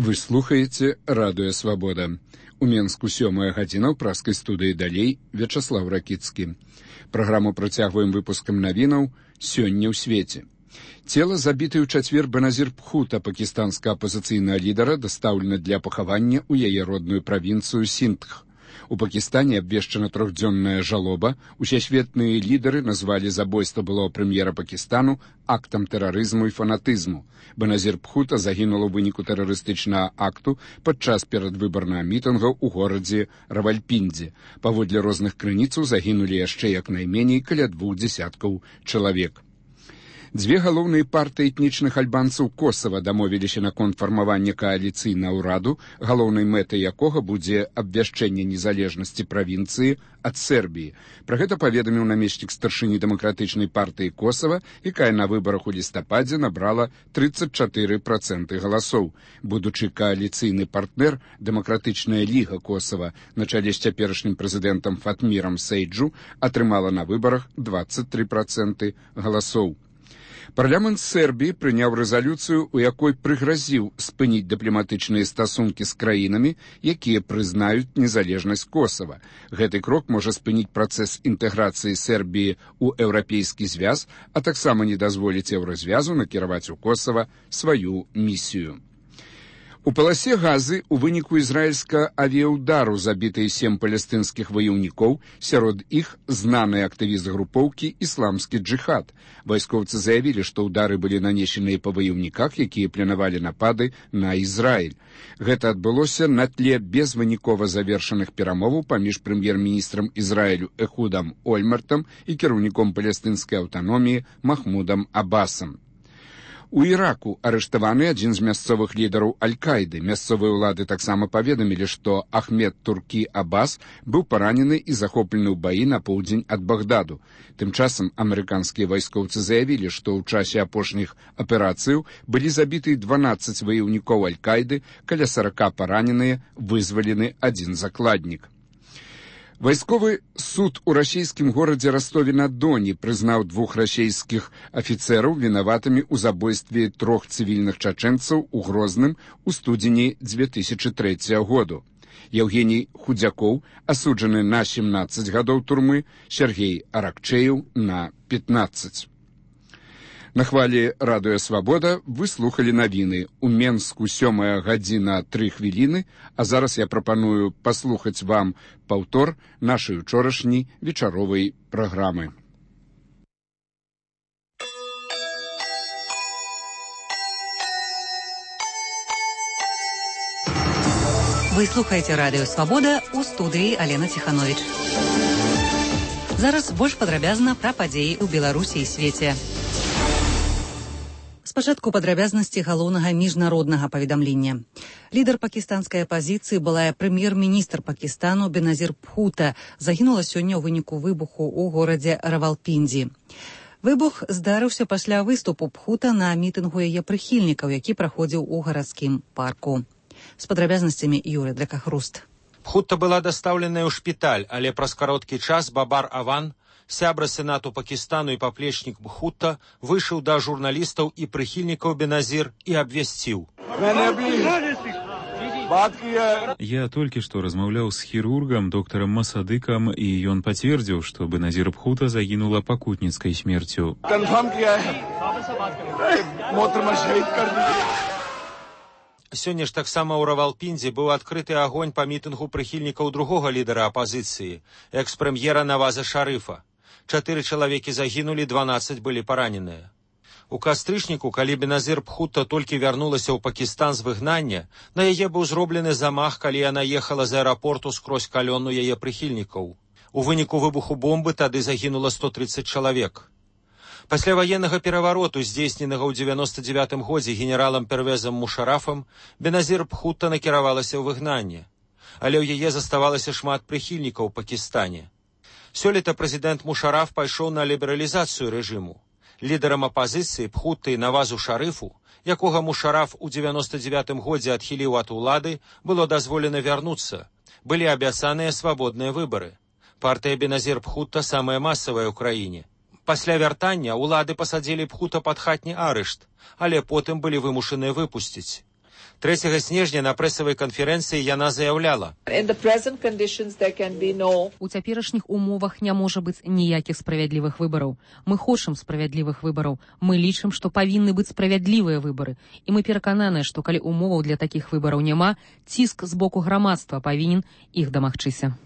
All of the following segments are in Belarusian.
Вы слухаеце радыё Свабода. У Менску 7 гадзіна ў праскай студыі далей Вячаслав Ракіцкі. Праграму працягваем выпускам навінаў «Сёння ў свеце». Цела, забітае ў чацвер Беназір Бхутта, пакістанскага апазіцыйнага лідара, дастаўлена для пахавання ў яе родную правінцыю Сіндх. У Пакістане абвешчана трохдзённая жалоба. Усесветныя лідары назвалі забойства былого прэм'ера Пакістану актам тэрарызму і фанатызму. Беназір Бхутта загінула ў выніку тэрарыстычнага акту падчас перадвыбарнага мітынга ў горадзе Равальпіндзі. Паводле розных крыніцаў загінулі яшчэ як найменей каля 20 чалавек. Дзве галоўныя партыі этнічных альбанцаў Косава дамовіліся наконт фармавання кааліцыйнага ўраду, галоўнай мэтай якога будзе абвяшчэнне незалежнасці правінцыі ад Сербіі. Пра гэта паведаміў намеснік старшыні дэмакратычнай партыі Косава, якая на выбарах у лістападзе набрала 34% галасоў. Будучы кааліцыйны партнер, Дэмакратычная ліга Косава на чале з цяперашнім прэзідэнтам Фатмірам Сейджу атрымала на выбарах 23% галасоў. Парламент Сербіі прыняў рэзалюцыю, у якой прыгразіў спыніць дыпламатычныя стасункі з краінамі, якія прызнаюць незалежнасць Косава. Гэты крок можа спыніць працэс інтэграцыі Сербіі ў еўрапейскі звяз, а таксама не дазволіць еўразвязу накіраваць у Косава сваю місію. У паласе Газы ў выніку ізраільскага авіяўдару забітыя 7 палестынскіх ваяўнікоў, сярод іх знаны актывіст групоўкі «Ісламскі джыхад». Вайскоўцы заявілі, што ўдары былі нанесеныя па ваяўніках, якія планавалі напады на Ізраіль. Гэта адбылося на тле безвынікова завершаных перамоваў паміж прэм'ер-міністрам Ізраілю Эхудам Ольмертам і кіраўніком палестынскай аўтаноміі Махмудам Абасам. У Іраку арыштаваны адзін з мясцовых лідараў Аль-Каіды. Мясцовыя ўлады таксама паведамілі, што Ахмед Туркі Абас быў паранены і захоплены ў баі на поўдзень ад Багдаду. Тым часам амерыканскія вайскоўцы заявілі, што ў часе апошніх аперацыяў былі забіты 12 ваяўнікоў Аль-Каіды, каля 40 параненыя, вызвалены адзін закладнік. Вайсковы суд у расійскім горадзе Ростове-на-Доне прызнаў 2 расійскіх афіцэраў вінаватымі ў забойстве 3 цывільных чачэнцаў у Грозным у студзені 2003 году. Евгений Худзякоў асуджаны на 17 гадоў турмы, Сергей Аракчеев на 15. На хвалі радыё Свабода вы слухалі навіны. У Менску 7 гадзіна 3 хвіліны, а зараз я прапаную паслухаць вам паўтор нашай учорашняй вечаровай праграмы. Вы слухаеце радыё Свабода, у студыі Алена Ціхановіч. Зараз больш падрабязна пра падзеі ў Беларусі і свеце. Спачатку падрабязнасці галоўнага міжнароднага паведамлення. Лідар пакістанскай апазіцыі, былая прэм'ер-міністр Пакістану Беназір Бхутта, загінула сёння ў выніку выбуху ў горадзе Равалпіндзі. Выбух здарыўся пасля выступу Бхутта на мітынгу яе прыхільнікаў, які праходзіў у гарадскім парку. З падрабязнасцямі Юры Дракахруст. Бхутта была дастаўленая ў шпіталь, але праз кароткі час Бабар Аван, сябра сенату Пакістану і паплечнік Бхутта, выйшаў да журналістаў і прыхільнікаў Беназір і абвясціў. Я толькі што размаўляў з хірургам, доктарам Масадыкам, і ён пацвердзіў, што Беназір Бхутта загінула пакутніцкай смерцю. Сёння ж таксама ў Равалпіндзі быў адкрыты агонь па мітынгу прыхільнікаў другога лідара апазіцыі, экс-прэм'ера Наваза Шарыфа. 4 чалавекі загінулі, 12 былі параненыя. У кастрычніку, калі Беназір Бхутта толькі вярнулася ў Пакістан з выгнання, на яе быў зроблены замах, калі яна ехала з аэрапорту скрозь калёну яе прыхільнікаў. У выніку выбуху бомбы тады загінула 130 чалавек. Пасля ваеннага перавароту, здзейсненага ў 99 годзе генералам Первезам Мушарафам, Беназір Бхутта накіравалася ў выгнанне. Але ў яе заставалася шмат прыхільнікаў у Пакістане. Сёлета прэзідэнт Мушараф пайшоў на лібералізацыю рэжыму. Лідарам апазіцыі Бхутты і Навазу Шарыфу, якога Мушараф у 99 годзе адхіліў ад улады, было дазволена вярнуцца. Былі абяцаныя свабодныя выбары. Партыя Беназір Бхутта самая масавая ў краіне. Пасля вяртання ўлады пасадзілі Бхутта пад хатні арышт, але потым былі вымушаныя выпусціць. 3 снежня на прэсавай канферэнцыі яна заяўляла: у цяперашніх умовах не можа быць ніякіх справядлівых выбараў. Мы хочам справядлівых выбараў. Мы лічым, што павінны быць справядлівыя выбары. І мы перакананыя, што калі умоваў для такіх выбараў няма, ціск з боку грамадства павінен іх дамагчыся.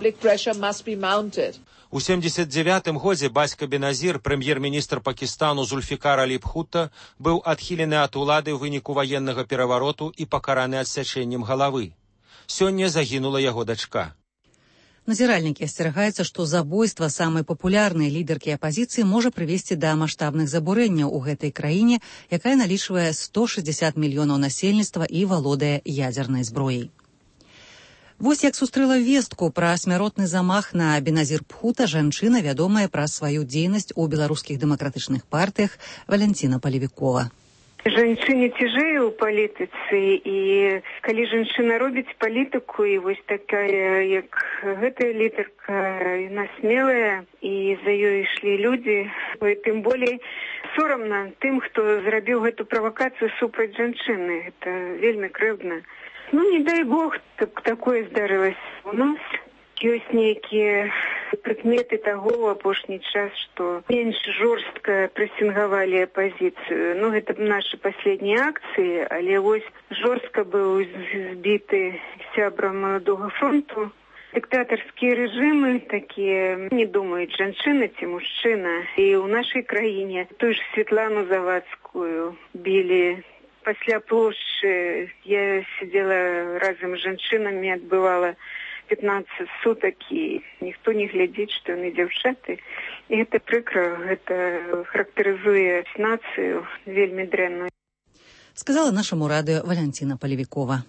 У 79-м годзе бацька Беназір, прэм'ер-міністр Пакістану Зульфікар Алі Бхутта, быў адхілены ад улады ў выніку ваеннага перавароту і пакараны адсячэннем галавы. Сёння загінула яго дачка. Назіральнікі асцерагаюцца, што забойства самай папулярнай лідаркі апазіцыі можа прывесці да маштабных забурэнняў у гэтай краіне, якая налічвае 160 мільёнаў насельніцтва і валодае ядзернай зброяй. Вось як сустрэла вестку пра смяротны замах на Беназір Бхута жанчына, вядомая праз сваю дзейнасць у беларускіх дэмакратычных партыях, Валянціна Палевікова. Жанчыне цяжэй у палітыцы, і калі жанчына робіць палітыку, і вось такая, як гэтая лідарка, яна смелая, і за ёй ішлі людзі, тым болей сорамна тым, хто зрабіў гэту правакацыю супраць жанчыны. Гэта вельмі крыўдна. Не дай Бог, такое здарылася у нас. Ёсць нейкія прыкметы таго ў апошні час, што менш жорстка прэсінгавалі апазіцыю. Гэта нашы паследнія акцыі, але вось жорстка быў збіты сябра Маладога фронту. Дыктатарскія рэжымы такія не думаюць, жанчына ці мужчына. І ў нашай краіне тую ж Святлану Завадскую білі. Пасля плошчы я сидела разам з жанчынамі, адбывала 15 сутак, і ніхто не глядзіць, што яны дзяўчаты. І гэта прыкра, гэта характарызуе нацыю вельмі дрэнную. Сказала нашаму радыё Валянціна Палевікова.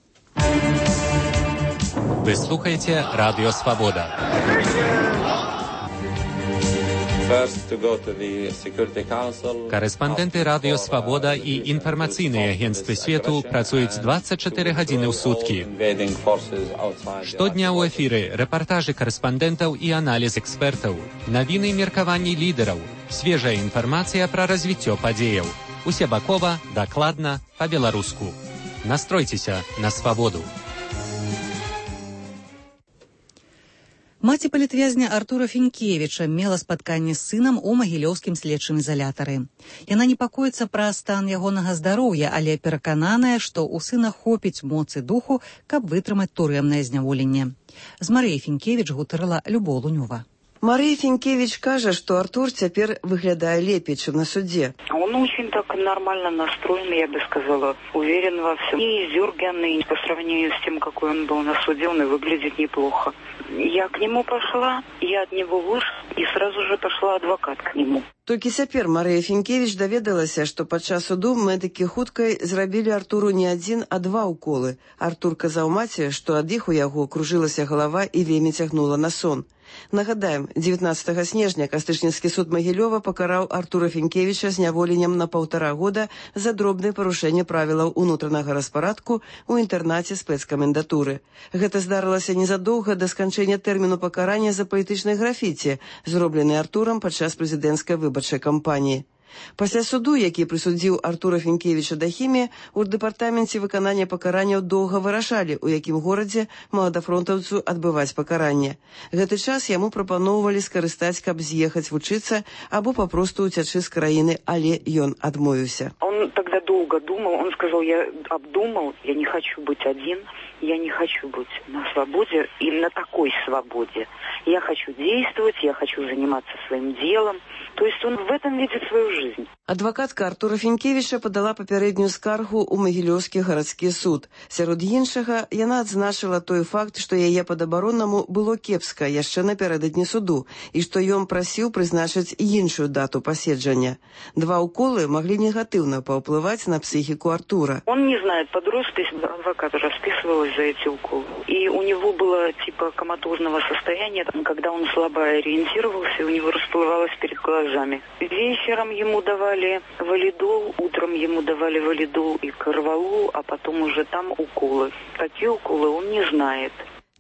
Вы слухаеце Радыё Свабода. Карэспандэнты Радыё Свабода і інфармацыйныя агенцтвы свету працуюць 24 гадзіны ў суткі. Штодня ў эфіры рэпартажы карэспандэнтаў і аналіз экспертаў, навіны і меркаванні лідараў, свежая інфармацыя пра развіццё падзеяў. Усебакова, дакладна, па-беларуску. Настройцеся на свабоду. Маці палітвязня Артура Фінкевіча мела спатканне з сынам у магілёўскім следчым ізалятары. Яна непакоіцца пра стан ягонага здароўя, але перакананая, што ў сына хопіць моцы духу, каб вытрымаць турэмнае зняволенне. З Марыяй Фінкевіч гутарыла Любоў Лунёва. Мария Финкевич кажа, что Артур теперь выглядает лепее, чем на суде. Он очень так нормально настроен, я бы сказала, уверен во всем. И издерганный по сравнению с тем, какой он был на суде, он и выглядит неплохо. Я к нему пошла, я от него вышла, и сразу же пошла адвокат к нему. Толькі цяпер Марыя Фінкевіч даведалася, што падчас суду медыкі хуткай зрабілі Артуру не адзін, а 2 уколы. Артур казаў маці, што ад іх у яго кружылася галава і вельмі цягнула на сон. Нагадаем, 19 снежня Кастрычніцкі суд Магілёва пакараў Артура Фінкевіча зняволеннем на 1,5 года за дробнае парушэнне правілаў унутранага распарадку ў інтэрнаце спецкамендатуры. Гэта здарылася незадоўга да сканчэння тэрміну пакарання за палітычнай графіці, зроблены Артурам падчас прэзідэнцкай выбарчай кампаніі. Пасля суду, які прысудзіў Артура Фінкевіча да хіміі, у дэпартаменце выканання пакаранняў доўга вырашалі, у якім горадзе маладафронтаўцу адбываць пакаранне. Гэты час яму прапаноўвалі скарыстаць, каб з'ехаць вучыцца або папросту ўцячы з краіны, але ён адмовіўся. Он тогда долго думал, он сказал, я обдумал, я не хочу быть один, я не хочу быть на свободе и на такой свободе. Я хочу действовать, я хочу заниматься своим делом. То есть он в этом видит свою жизнь. Адвакатка Артура Фінкевіча падала папярэднюю скаргу ў Магілёўскі гарадскі суд. Сярод іншага, яна адзначыла той факт, што яе падабароннаму было кепска яшчэ напярэдадні суду, і што ён прасіў прызначыць іншую дату паседжання. 2 уколы маглі негатыўна паўплываць на психику Артура. Он не знает, под роспись адвоката расписывалась за эти уколы. И у него было типа коматозного состояния, когда он слабо ориентировался, у него расплывалось перед глазами. Вечером ему давали валидол, утром ему давали валидол и карвалол, а потом уже там уколы. Какие уколы, он не знает.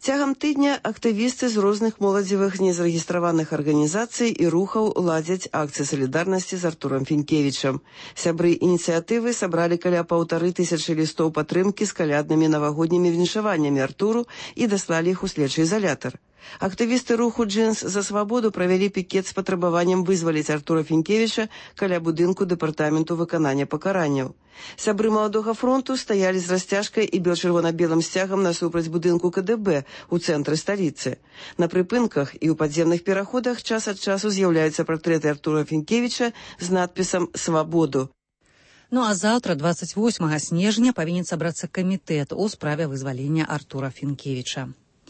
Цягам тыдня актывісты з розных моладзевых незарэгістраваных арганізацый і рухаў ладзяць акцыі салідарнасці з Артурам Фінкевічам. Сябры ініцыятывы сабралі каля 1500 лістоў падтрымкі з каляднымі навагоднімі віншаваннямі Артуру і даслалі іх у следчы ізалятар. Актывісты руху «Джинс за свабоду» правялі пікет з патрабаваннем вызваліць Артура Фінкевіча каля будынку дэпартаменту выканання пакаранняў. Сябры Маладога фронту стаялі з расцяжкай і бел-чырвона-белым сцягам насупраць будынку КДБ у цэнтры сталіцы. На прыпынках і ў падземных пераходах час ад часу з'яўляюцца партрэты Артура Фінкевіча з надпісам «Свабоду». Ну а заўтра, 28 снежня, павінен сабрацца камітэт у справе вызвалення Артура Фінкевіча.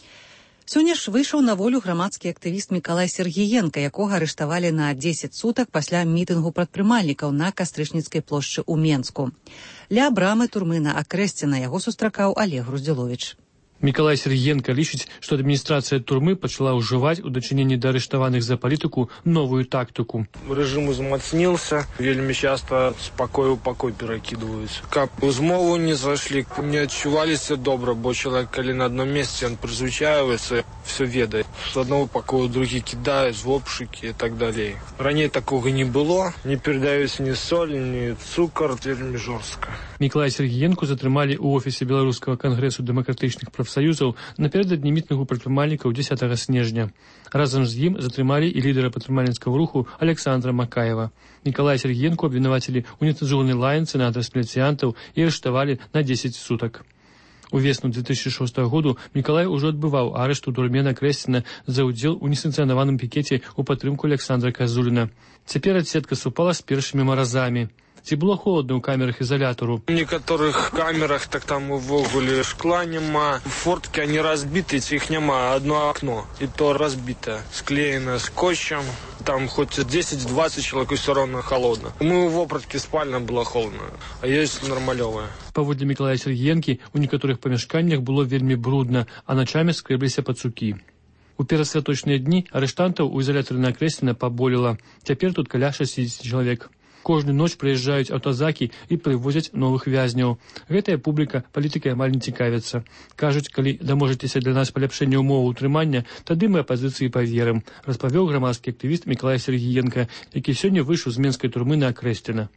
Сёння ж выйшаў на волю грамадскі актывіст Мікалай Сергіенка, якога арыштавалі на 10 сутак пасля мітынгу прадпрымальнікаў на Кастрычніцкай плошчы ў Менску. Ля брамы турмы на Акрэсціна яго сустракаў Олег Груздзіловіч. Мікалай Сергіенка лічыць, што адміністрацыя турмы пачала ўжываць у дачыненні да арыштаваных за палітыку новую тактыку. Рэжым узмацніўся, вельмі часта з пакою ў пакой перакідваюць. Каб у змову не зайшлі, не адчуваліся добра, бо чалавек, калі на адном месцы ён прызвычаецца, все ведае. З аднаго пакою другі кідаюць, вопшыкі і так далей. Раней такога не было, не перадаюць ні соль, ні цукар, вельмі жорстка. Мікалая Сергіенку затрымалі ў офісе Беларускага кангрэсу дэмакратычных прафсаюзаў напярэдадні мітынгу прадпрымальнікаў 10 снежня. Разам з ім затрымалі і лідара прадпрымальніцкага руху Александра Макаева. Мікалая Сергіенку абвінавацілі ў нецэнзурнай лаянцы на адрас міліцыянтаў і арыштавалі на 10 сутак. Увесну 2006 году Мікалай ужо адбываў арышт у турме на Акрэсціна за ўдзел у несанкцыянаваным пікеце ў падтрымку Александра Казуліна. Цяпер адсетка супала з першымі маразамі. Ці было холодна ў камерах ізалятару? У некаторых камерах так там увогуле шкла няма, форткі они разбіты, ці іх няма, одно окно, і то разбітае, склеена скотчем, там хоць 10-20 чалавек усё роўна холодна. Мы ў вопраткі спальня было холодна, а ёсць нармалёвая. Паводле Мікалая Сергіенкі, у некаторых памяшканнях было вельмі брудна, а начамі скрэбліся пацукі. У перасвяточныя дні арыштантаў у ізалятары на Акрэсціна паболела. Цяпер тут каля 60 чалавек. Кожную ноч прыязджаюць аўтазакі і прывозяць новых вязняў. Гэтая публіка палітыкай амаль не цікавіцца. Кажуць, калі даможаецеся для нас паляпшэння ўмоваў утрымання, тады мы апазіцыі паверым, распавёў грамадскі актывіст Мікалай Сергіенка, які сёння выйшаў з менскай турмы на Акрэсціна.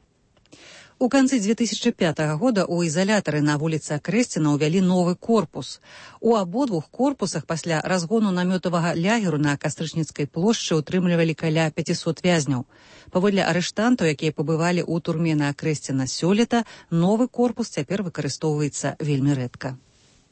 У канцы 2005 года у ізалятары на вуліцы Акрэсціна ўвялі новы корпус. У абодвух корпусах пасля разгону намётавага лягеру на Кастрычніцкай плошчы утрымлівалі каля 500 вязняў. Паводле арыштантаў, якія пабывалі ў турме на Акрэсціна сёлета, новы корпус цяпер выкарыстоўваецца вельмі рэдка.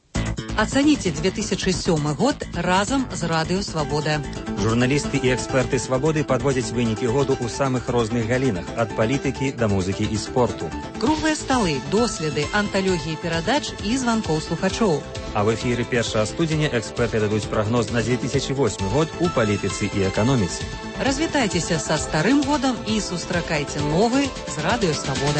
Ацаніце 2007 год разам з Радыё Свабода. Журналісты і эксперты «Свабоды» падводзяць вынікі году ў самых розных галінах, ад палітыкі да музыкі і спорту. Круглыя сталы, доследы, анталогіі перадач і званкоў слухачоў. А в эфіры 1 студзеня эксперты дадуць прагноз на 2008 год у палітыцы і эканоміцы. Развітайцеся са старым годам і сустракайце новы з Радыё Свабода.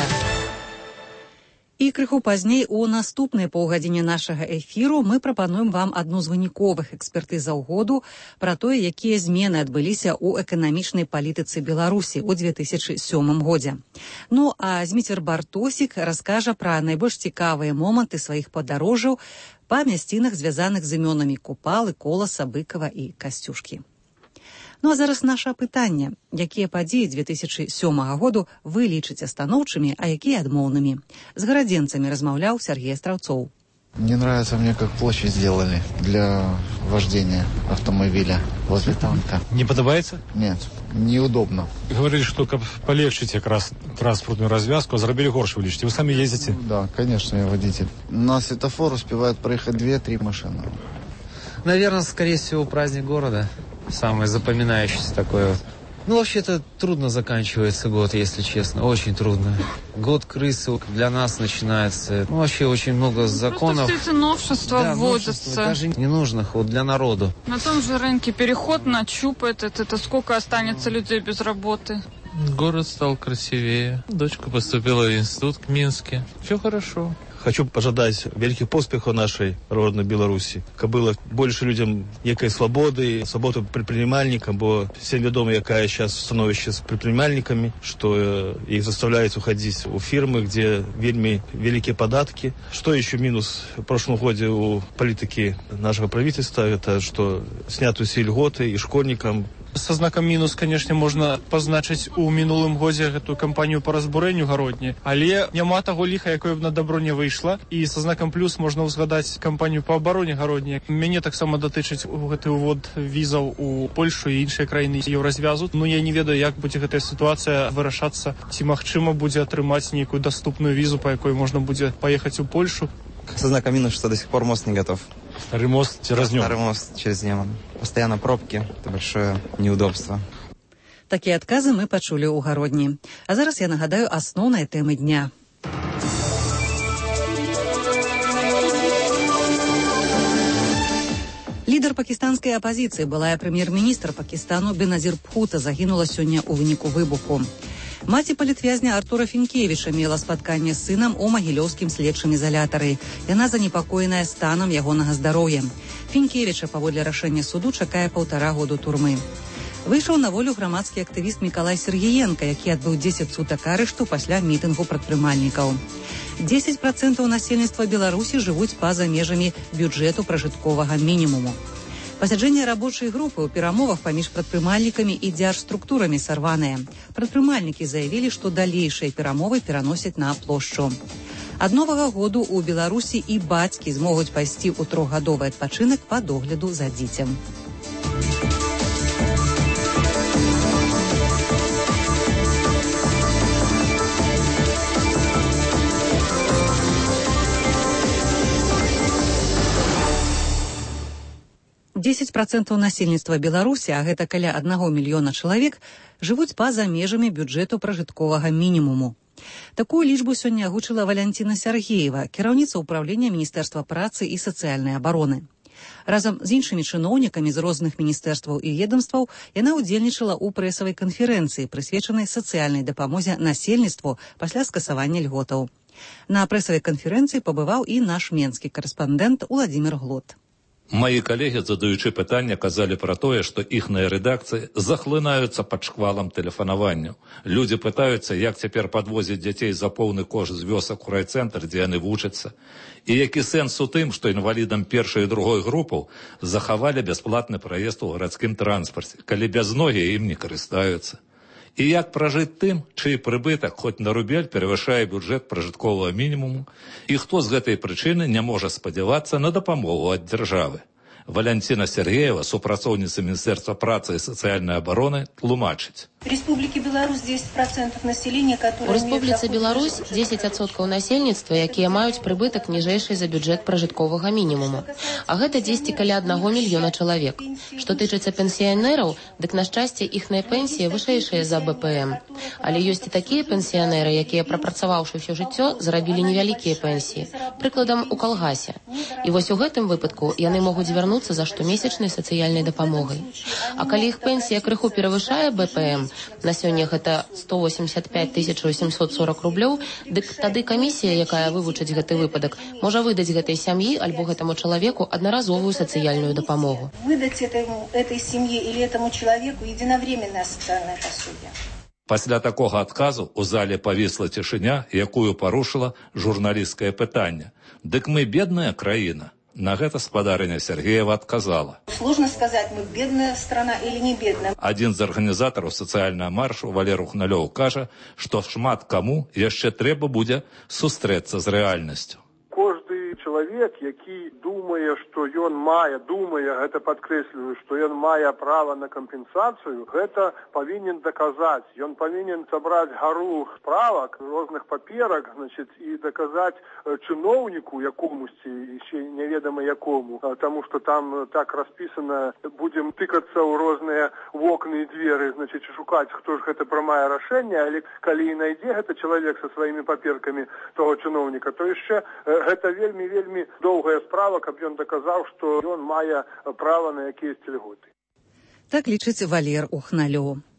І крыху пазней у наступнай паўгадзіне нашага эфіру мы прапануем вам адну з выніковых экспертызаў году пра тое, якія змены адбыліся ў эканамічнай палітыцы Беларусі ў 2007 годзе. Ну а Зміцер Бартосік раскажа пра найбольш цікавыя моманты сваіх падарожжаў па мясцінах, звязаных з імёнамі Купалы, Коласа, Быкава і Касцюшкі. Ну а зараз наша пытанне. Якія падзеі 2007 году вы лічыце станоўчымі, а якія адмоўнымі? З гарадзенцамі размаўляў Сергей Астраўцоў. Не нравится мне, как площадь сделали для вождения автомобиля возле танка. Не подобается? Нет, неудобно. Говорили, что как полегчить как раз транспортную развязку, а зарабили горше увеличить. Вы сами ездите? Да, конечно, я водитель. На светофор успевают проехать 2-3 машины. Наверное, скорее всего, праздник города. Самое запоминающееся такое. Ну, вообще-то трудно заканчивается год, если честно. Очень трудно. Год крысы для нас начинается. Ну, вообще очень много законов. Просто все эти новшества вводятся. Даже ненужных вот для народу. На том же рынке переход на ЧУП, это сколько останется людей без работы? Город стал красивее. Дочка поступила в институт в Минске. Все хорошо. Хочу пожадать великих поспехов нашей родной Беларуси, каб было больше людям некой свободы предпринимальникам, бо всем ведомо, якая сейчас становище с предпринимальниками, что их заставляют уходить у фирмы, где вельми великие податки. Что еще минус в прошлом году у политики нашего правительства, это что снятые все льготы и школьникам. Со знаком мінус, конечно, можна пазначыць у мінулым годзе гэтую кампанію па разбурэнню гародні, але няма таго ліха, якое б на дабро не выйшла, і са знакам плюс можна ўзгадаць кампанію па абароне гародні. Мяне таксама датычыць гэты ўвод візаў у Польшу і іншыя краіны еўразвязу. Ну, я не ведаю, як будзе гэтая сітуацыя вырашацца, ці магчыма будзе атрымаць нейкую даступную візу, па якой можна будзе паехаць у Польшу. Со знаком минус, что до сих пор мост не готов. Старый мост через Неман. Старый мост через Неман. Постоянно пробки. Это большое неудобство. Такія адказы мы пачулі ў гародні. А зараз я нагадаю асноўныя тэмы дня. Лідар пакістанскай апазіцыі, былая прэм'ер-міністр Пакістану Беназір Бхута загінула сёння ў выніку выбуху. Маці палітвязня Артура Фінкевіча мела спатканне з сынам у магілёўскім следчым ізалятары. Яна занепакоеная станам ягонага здароўя. Фінкевіча паводле рашэння суду чакае 1,5 году турмы. Выйшаў на волю грамадскі актывіст Мікалай Сергіенка, які адбыў 10 сутак арышту пасля мітынгу прадпрымальнікаў. 10% насельніцтва Беларусі жывуць па-за межамі бюджэту пражытковага мінімуму. Пасяджэнне рабочай групы ў перамовах паміж прадпрымальнікамі і дзяржструктурамі сарваныя. Прадпрымальнікі заявілі, што далейшыя перамовы пераносяць на плошчу. Ад новага году ў Беларусі і бацькі змогуць пайсці ў 3-гадовы адпачынак па догляду за дзіцем. 10% насельніцтва Беларусі, а гэта каля 1 мільёна чалавек, жывуць па-за межамі бюджэту пражытковага мінімуму. Такую лічбу сёння агучыла Валянціна Сяргеева, кіраўніца ўправлення Міністэрства працы і сацыяльнай абароны. Разам з іншымі чыноўнікамі з розных міністэрстваў і ведомстваў яна ўдзельнічала ў прэсавай канферэнцыі, прысвечанай сацыяльнай дапамозе насельніцтву пасля скасавання льготаў. На прэсавай канферэнцыі пабываў і наш менскі карэспандэнт Уладзімір Глот. Мои коллеги, задаючи питання, казали про те, що їхні редакції захлинаються під шквалом телефонування. Люди питаються, як тепер підвозять дітей за повний кошт з вёсок у райцентр, де вони вчаться. І який сенс у тим, що інвалідам першої і другої групи заховали безплатний проїзд у городському транспорті, коли без ноги їм не користуються. І як прожити тим, чий прибиток хоч на рубель перевищає бюджет прожиткового мінімуму, і хто з цієї причини не може сподіватися на допомогу від держави. Валянціна Сергеєва, супрацовниця Міністерства праці і соціальної оборони, тлумачить. В Республике Беларусь 10% населения, которые... У Республіцы Беларусь 10% насельніцтва, якія маюць прыбытак ніжэйшы за бюджэт пражытковага мінімуму. А гэта 10 каля 1 мільёна чалавек. Што тычыцца пенсіянераў, дык на шчасце іхныя пенсіі вышэйшыя за БПМ. Але ёсць і такія пенсіянеры, якія, прапрацаваўшы ўсё жыццё, зарабілі невялікія пенсіі. Прыкладам, у калгасе. І вось у гэтым выпадку яны могуць звярнуцца за штомесячнай сацыяльнай дапамогай. А калі іх пенсія крыху перавышае БПМ, на сёння гэта 185 840 рублёў, дык тады камісія, якая вывучыць гэты выпадак, можа выдаць гэтай сям'і альбо гэтаму чалавеку аднаразовую сацыяльную дапамогу. Выдаць этой семье или этому человеку единовременное социальное пособие. Пасля такого адказу у залі павісла цішыня, якую парушыла журналісцкае пытанне. Дык мы бедная краіна. На гэта спадарыня Сергеева адказала. Сложно сказать, мы бедная страна или не бедная. Адзін з арганізатараў сацыяльнага маршу Валер Ухналёў кажа, што шмат каму яшчэ трэба будзе сустрэцца з рэальнасцю. Кожны чалавек, які думае, што ён мае, гэта падкрэсліваю, што ён мае права на кампенсацыю, гэта павінен даказаць. Ён павінен сабраць гару справак, розных паперак, і даказаць чыноўніку якомусьці, яшчэ неведама якому, таму што там так распісана, будзем тыкацца ў розныя вокны і дзверы, шукаць, хто ж гэта прымае рашэнне, але калі і найдзе гэта чалавек са сваімі паперкамі того чыноўніка, то яшчэ гэта вельмі доўгая справа, каб ён даказаў, што ён мае права на якіясь льготы. Так лічыць Валер Ухналёў.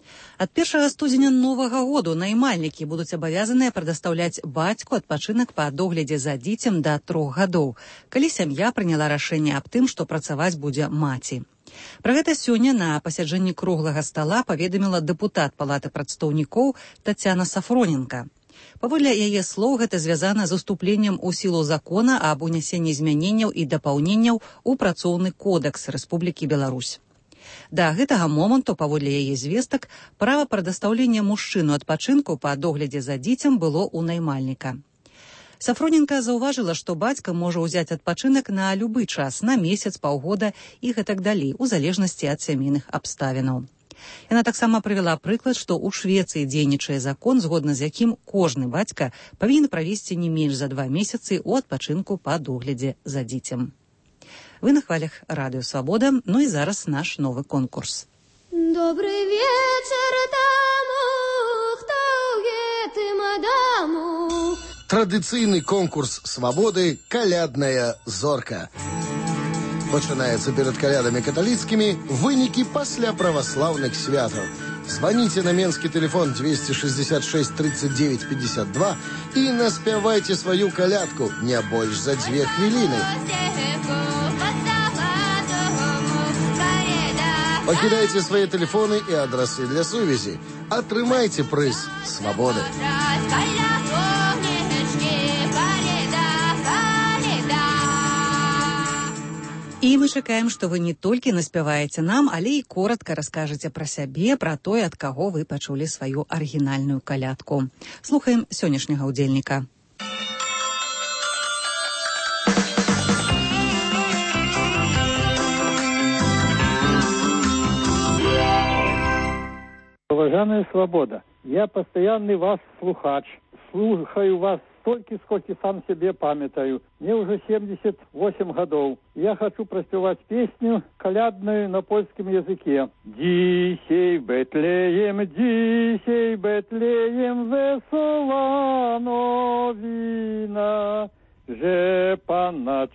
Ад 1 студзеня новага году наймальнікі будуць абавязаныя прадастаўляць бацьку адпачынак па доглядзе за дзіцем да 3 гадоў, калі сям'я прыняла рашэнне аб тым, што працаваць будзе маці. Пра гэта сёння на пасяджэнні круглага стала паведаміла дэпутат Палаты прадстаўнікоў Тацяна Сафроненка. Паводле яе слоў, гэта звязана з уступленнем у сілу закона аб унясенні змяненняў і дапаўненняў у працоўны кодэкс Рэспублікі Беларусь. Да гэтага моманту, паводле яе звестак, права прадастаўлення мужчыну адпачынку па доглядзе за дзіцем было ў наймальніка. Сафроненка заўважыла, што бацька можа ўзяць адпачынак на любы час, на месяц, паўгода і гэтак далей, у залежнасці ад сямейных абставінаў. Яна таксама прывяла прыклад, што ў Швецыі дзейнічае закон, згодна з якім кожны бацька павінен правесці не менш за 2 месяцы ў адпачынку па доглядзе за дзіцем. Вы на хвалях Радыё Свабода, ну і зараз наш новы конкурс. Добрый вечер таму, хто гэтым адаму. Традыцыйны конкурс Свабоды «Калядная зорка». Пачынаецца перад калядамі каталіцкімі, вынікі пасля праваслаўных святаў. Званіце на менскі тэлефон 266 39 52 і наспявайце сваю калядку не больш за 2 хвіліны. Пакідайце свае тэлефоны і адрасы для сувязі. Атрымайце прыз «Свабоды». І мы чакаем, што вы не толькі наспяваеце нам, але і коратка раскажаце пра сябе, пра тое, ад каго вы пачулі сваю арыгінальную калядку. Слухаем сённяшняга ўдзельніка. Уважаемая Свобода, я постоянный вас слухач. Слухаю вас столько, сколько сам себе памятаю. Мне уже 78 годов. Я хочу проспевать песню колядную на польском языке. Дисей Бетлеем, весела новина. Że Panna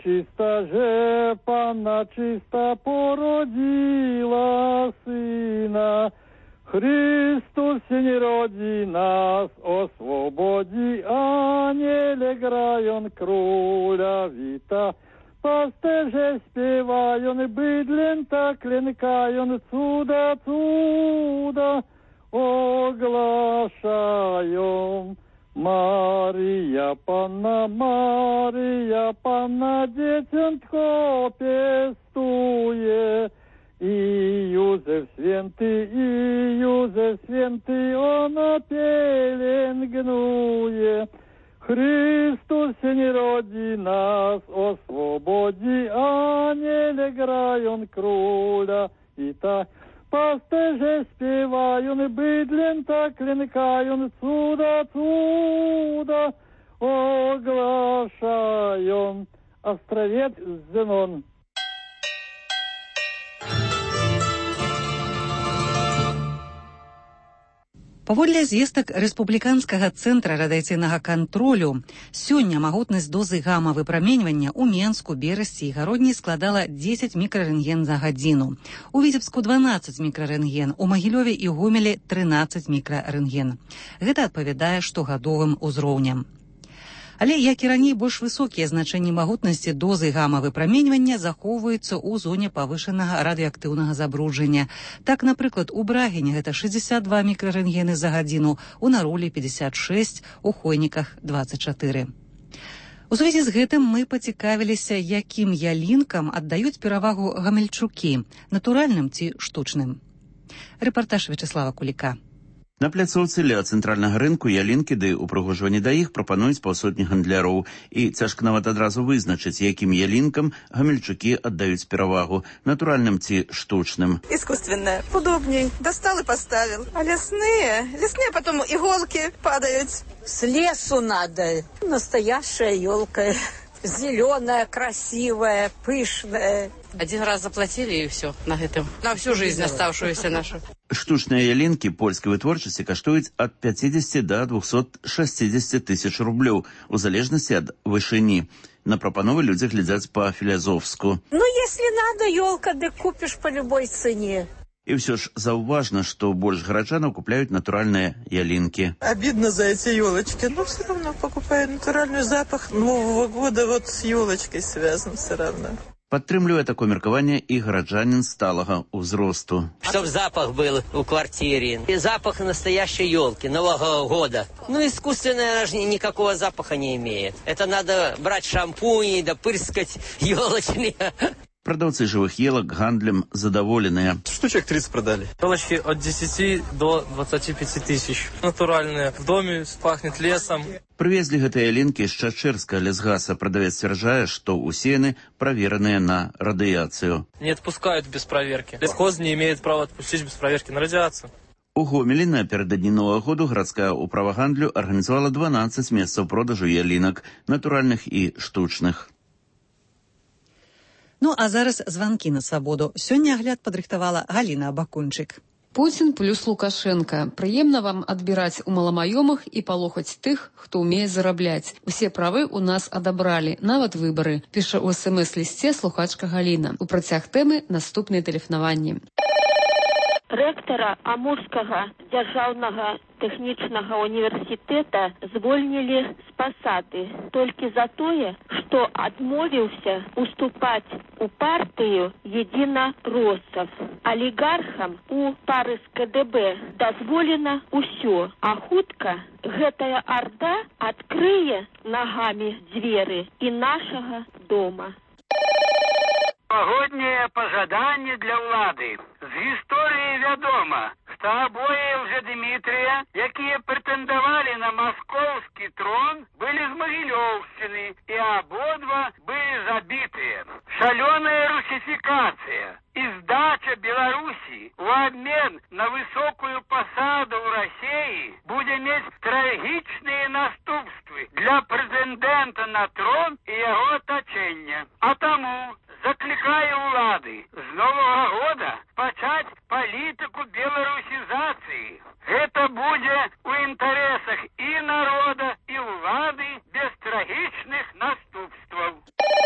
czysta porodziła syna. Chrystus się nie rodzi, nas oswobodzi, aniele grają króla wita. Pasterze śpiewają, bydlęta klękają, cuda ogłaszają. Maryja Panna, dzieciątko piestuje. I Józef święty, ona pielęgnuje. Chrystus się nie rodzi, nas oswobodzi, aniele grają króla. I tak pasterze śpiewają, bydlęta klękają, cuda ogłaszają. Ostrowiec Zenon. Паводле звестак Рэспубліканскага цэнтра радыяцыйнага кантролю, сёння магутнасць дозы гама-выпраменьвання ў Менску, Берасці і Гародні складала 10 мікрарэнтген за гадзіну. У Віцебску 12 мікрарэнтген, у Магілёве і Гомелі 13 мікрарэнтген. Гэта адпавядае штогадовым узроўням. Але, як і раней, больш высокія значэнні магутнасці дозы гама-выпраменьвання захоўваюцца ў зоне павышанага радыеактыўнага забруджання. Так, напрыклад, у Брагіне гэта 62 мікрарэнтгены за гадзіну, у Наролі 56, у Хойніках 24. У сувязі з гэтым мы пацікавіліся, якім ялінкам аддаюць перавагу гамельчукі, натуральным ці штучным. Рэпартаж Вячеслава Куліка. На пляцоўцы ля цэнтральнага рынку ялінкі ды упрыгожванне да іх прапануюць паўсотні гандляроў. І цяжка нават адразу вызначыць, якім ялінкам гамельчукі аддаюць перавагу, натуральным ці штучным. Искусственное. Удобней. Достал и поставил. А лесные потом иголки падают. С лесу надо. Настоящая елка. Зеленая, красивая, пышная. Один раз заплатили и все на этом. На всю жизнь оставшуюся нашу. Штучныя ялінкі польскай вытворчасці каштуюць ад 50 до 260 тысяч рублёў, у залежнасці ад вышыні. На прапановы людзі глядзяць па-філязофску. Ну, если надо елка, да купишь по любой цене. И все ж зауважно, что больше горожан купляют натуральные ялинки. Обидно за эти елочки, но все равно покупают натуральный запах Нового года, вот с елочкой связан все равно. Падтрымлівае такое меркаванне і гараджанін сталага ўзросту. Чтоб запах был у квартире. И запах настоящей елки, Нового года. Ну, искусственная никакого запаха не имеет. Это надо брать шампунь да пырскать елочные. Продавцы живых елок гандлем задоволенные. Штучек 30 продали. Елочки от 10 до 25 тысяч. Натуральные. В доме пахнет лесом. Привезли гэтыя ялинки з Чачэрска лесгаса. Продавец сцвярджае, што усеяны правераныя на радыяцыю. Не отпускают без проверки. Лесхоз не имеет права отпустить без проверки на радиацию. У Гомелі напердадні Новага году гарадская ўправа гандлю арганізавала 12 месцаў продажу ялінак, натуральных і штучных. Ну, а зараз звонки на свабоду. Сёння агляд падрыхтавала Галіна Абакунчык. Путін плюс Лукашенко. Прыемна вам адбіраць у маламаёмах і палохаць тых, хто ўмее зарабляць. Усе правы у нас адабралі, нават выбары, піша ў СМС-лісце слухачка Галіна. У працяг тэмы наступныя тэлефанаванні. Рэктара Амурскага дзяржаўнага тэхнічнага універсітэта звольнілі з пасады толькі за тое, што адмовіўся уступаць у партыю единороссов. Алігархам у пары з КДБ дазволена ўсё, а хутка гэтая арда адкрые нагамі дзверы і нашага дома. Погоднее пожадание для улады. З гісторыі вядома, што абое Лжедмітрыя, якія прэтэндавалі на маскоўскі трон, былі з Магілёўшчыны, і абодва былі забітыя. Шалёная русифікацыя і здача Беларусі у абмен на высокую пасаду ў Расіі будзе мець трагічныя наступствы для прэтэндэнта на трон і яго атачэння. А таму закликаю улады с Нового года пачать политику белорусизации. Это будет в интересах и народа, и улады без трагичных наступствов.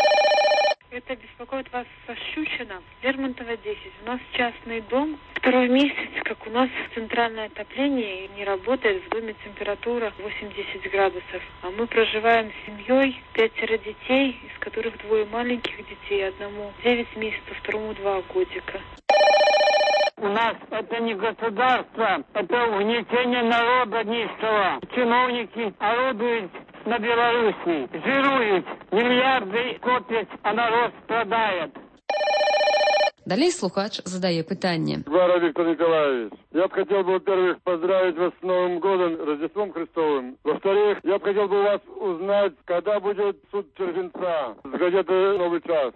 Это беспокоит вас со Щучина, Лермонтова 10. У нас частный дом. Второй месяц, как у нас центральное отопление и не работает, в доме температура 80 градусов. А мы проживаем с семьей, 5 детей, из которых 2 маленьких детей, одному 9 месяцев, второму 2 годика. У нас это не государство, это угнетение народа низкого. Чиновники орудуют на Беларуси, жируют, миллиарды копят, а народ страдает. Далей слухач задае пытанне. Вара Виктор Николаевич, я бы хотел бы, во-первых, поздравить вас с Новым годом, Рождеством Христовым. Во-вторых, я бы хотел бы у вас узнать, когда будет суд Червенца с газеты «Новый час».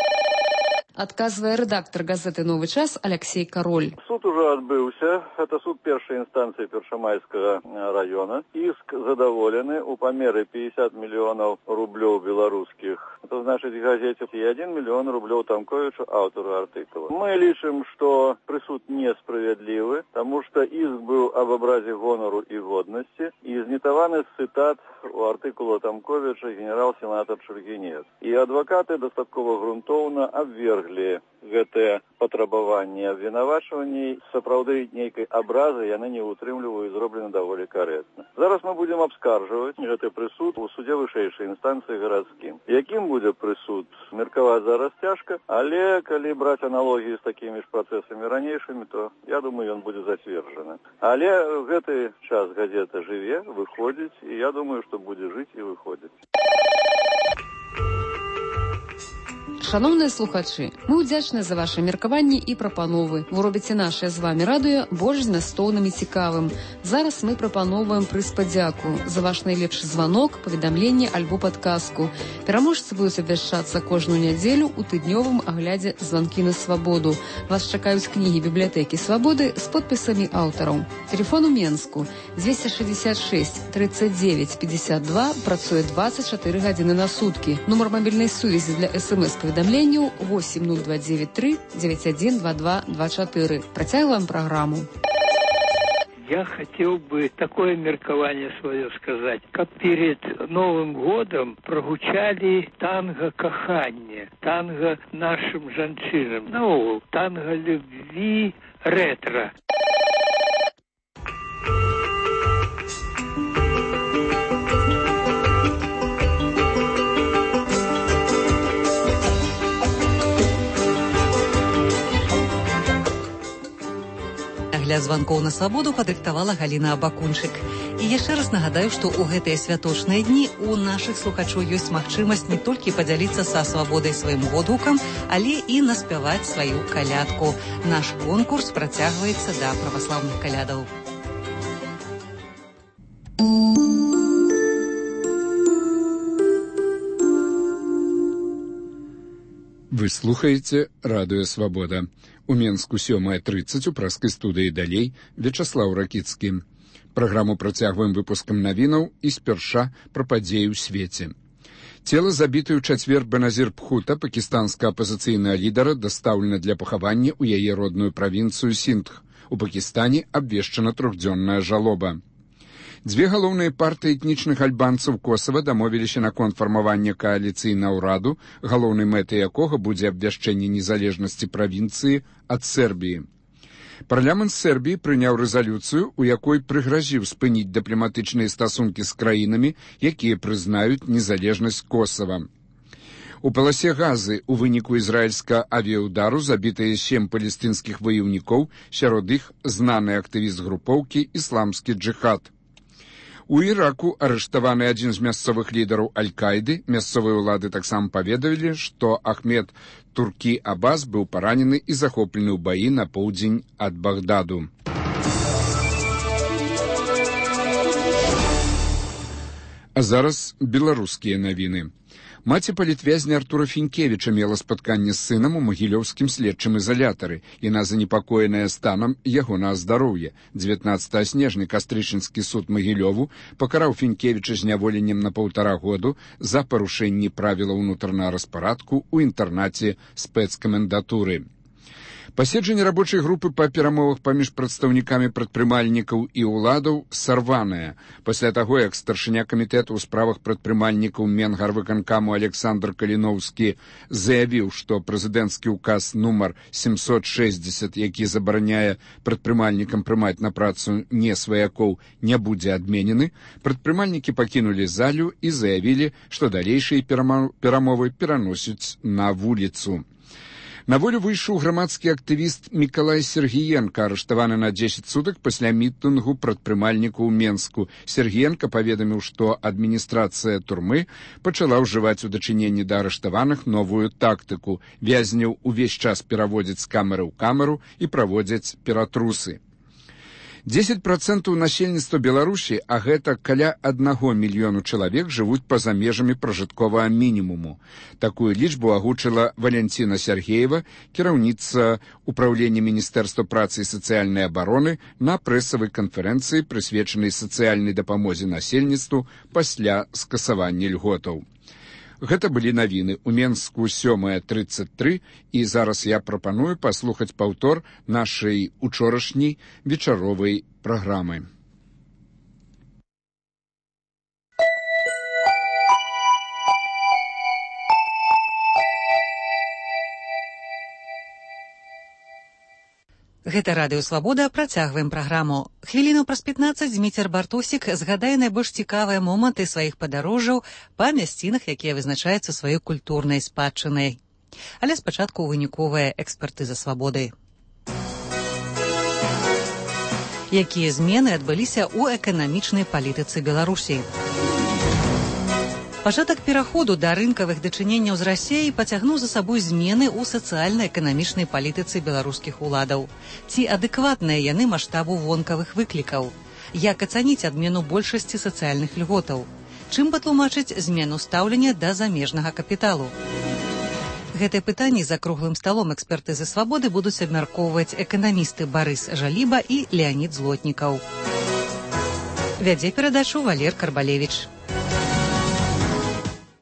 Адказвае рэдактор газеты «Новый час» Алексей Король. Суд уже отбыўся. Это суд первой инстанции Першамайского района. Иск задоволены у памеры 50 миллионов рублей белорусских. Это значит, в газете и 1 миллион рублей Тамковичу, автору артикула. Мы лічым, что присуд несправедливый, потому что иск был об образе гонору и годности. И знітаваны цитат у артикула Тамковича генерал-сенатор Шульгінец. И адвокаты достатково грунтовно обвергли гэтае патрабаванне абвінавачванняй. Сапраўды нейкай абразы яны не ўтрымліваюць, зроблена даволі карэктна. Зараз мы будем абскаржваць гэты прысуд у суде вышэйшай інстанцыі гарадскім. Якім будзе прысуд, меркаваць зараз цяжка, але калі браць аналогіі з такімі ж працэсамі ранейшымі, то я думаю, ён будзе зацверджаны. Але гэты час газета жыве, выходзіць, і я думаю, што будзе жыць і выходзіць. Шановныя слухачы, мы ўдзячныя за ваши меркаванні і прапановы. Вы робіце нашае з вами радыё больш змястоўным і цікавым. Зараз мы прапаноўваем прыз падзяку за ваш найлепшы званок, паведамленне альбо падказку. Пераможцы будуць абвяшчацца кожную нядзелю ў тыднёвым аглядзе «Званкі на свабоду». Вас чакаюць кнігі бібліятэкі свабоды з подпісамі аўтараў. Телефон у Менску 266 39 52, працуе 24 гадзіны на суткі. Нумар мабільнай сувязі для СМС-паведамленняў 80293 912224. Працягваем программу. Я хотел бы такое меркование свое сказать, как перед Новым годом прогучали танго кахання, танго нашим жанчынам, танго любви, ретро. Для званкоў на свабоду падрыхтавала Галіна Абакунчык. І яшчэ раз нагадаю, што ў гэтыя святочныя дні у нашых слухачоў ёсць магчымасць не толькі падзяліцца са свабодай сваім водгукам, але і наспяваць сваю калядку. Наш конкурс працягваецца да праваслаўных калядаў. Вы слухаеце радыё «Свабода». У Менску 7:30 у праскай студыі «Далей» Вячаслаў Ракіцкі. Праграму працягваем выпускам навінаў і спярша пра падзеі ў свеце. Цела забітай у чацвер Беназір Бхута, пакістанскага апазіцыйнага лідара, дастаўлена для пахавання ў яе родную правінцыю Сіндх. У Пакістане абвешчана 3-дзённая жалоба. Дзве галоўныя партыі этнічных альбанцаў Косава дамовіліся наконт фармавання кааліцыйнага ўраду, галоўнай мэтай якога будзе абвяшчэнне незалежнасці правінцыі ад Сербіі. Парламент Сербіі прыняў рэзалюцыю, у якой прыгразіў спыніць дыпламатычныя стасункі з краінамі, якія прызнаюць незалежнасць Косава. У паласе Газы у выніку ізраільскага авіяудару забітыя 7 палестынскіх ваяўнікоў, сярод іх знаны актывіст групоўкі «Ісламскі джыхад». У Іраку арыштаваны адзін з мясцовых лідараў Аль-Каіды. Мясцовыя ўлады таксама паведамілі, што Ахмед Туркі Абас быў паранены і захоплены ў баі на поўдзень ад Багдаду. А зараз беларускія навіны. Маці палітвязня Артура Фінкевіча мела спатканне з сынам у магілёўскім следчым изолятары. Яна занепакоеная станам ягонага здароўя. 19 снежня кастрычынскі суд Магілёву пакараў Фінкевіча зняволеннем на 1,5 году за парушэнні правілаў унутранага распарадку ў інтэрнаце спецкамендатуры. Паседжанне рабочай групы па перамовах паміж прадстаўнікамі прадпрымальнікаў і ўладаў сарванае. Пасля таго, як старшыня камітэту ў справах прадпрымальнікаў Менгарвыканкаму Александр Каліноўскі заявіў, што прэзідэнцкі ўказ нумар 760, які забараняе прадпрымальнікам прымаць на працу не сваякоў, не будзе адменены, прадпрымальнікі пакінулі залю і заявілі, што далейшыя перамовы пераносяць на вуліцу. На волю выйшаў грамадскі актывіст Мікалай Сергіенка, арыштаваны на 10 сутак пасля мітынгу прадпрымальніку ў Менску. Сергіенка паведаміў, што адміністрацыя турмы пачала ўжываць у дачыненні да арыштаваных новую тактыку. Вязняў увесь час пераводзяць з камеры ў камеру і праводзяць ператрусы. 10% насельніцтва Беларусі, а гэта каля 1 мільёну чалавек, жывуць па-за межамі пражытковага мінімуму. Такую лічбу агучыла Валянціна Сергеева, кіраўніца ўпраўлення Міністэрства працы і сацыяльнай абароны, на прэсавай канферэнцыі, прысвечанай сацыяльнай дапамозе насельніцтву пасля скасавання льготаў. Гэта былі навіны ў Менску 7:33, і зараз я прапаную паслухаць паўтор нашай учорашняй вечаровай праграмы. Гэта радыё «Свабода», працягваем праграму. Хвіліну праз 15 Зміцер Бартосік згадае найбольш цікавыя моманты сваіх падарожжаў па мясцінах, якія вызначаюцца сваёй культурнай спадчынай. Але спачатку выніковая экспертыза «Свабоды». Якія змены адбыліся ў эканамічнай палітыцы Беларусі? Пачатак пераходу да рынкавых дачыненняў з Расіяй пацягнуў за сабой змены ў сацыяльна-эканамічнай палітыцы беларускіх уладаў. Ці адэкватныя яны маштабу вонкавых выклікаў? Як ацаніць адмену большасці сацыяльных льготаў? Чым патлумачыць змену стаўлення да замежнага капіталу? Гэтыя пытанні за круглым сталом экспертызы «Свабоды» будуць абмяркоўваць эканамісты Барыс Жаліба і Леанід Злотнікаў. Вядзе перадачу Валер Карбалевіч.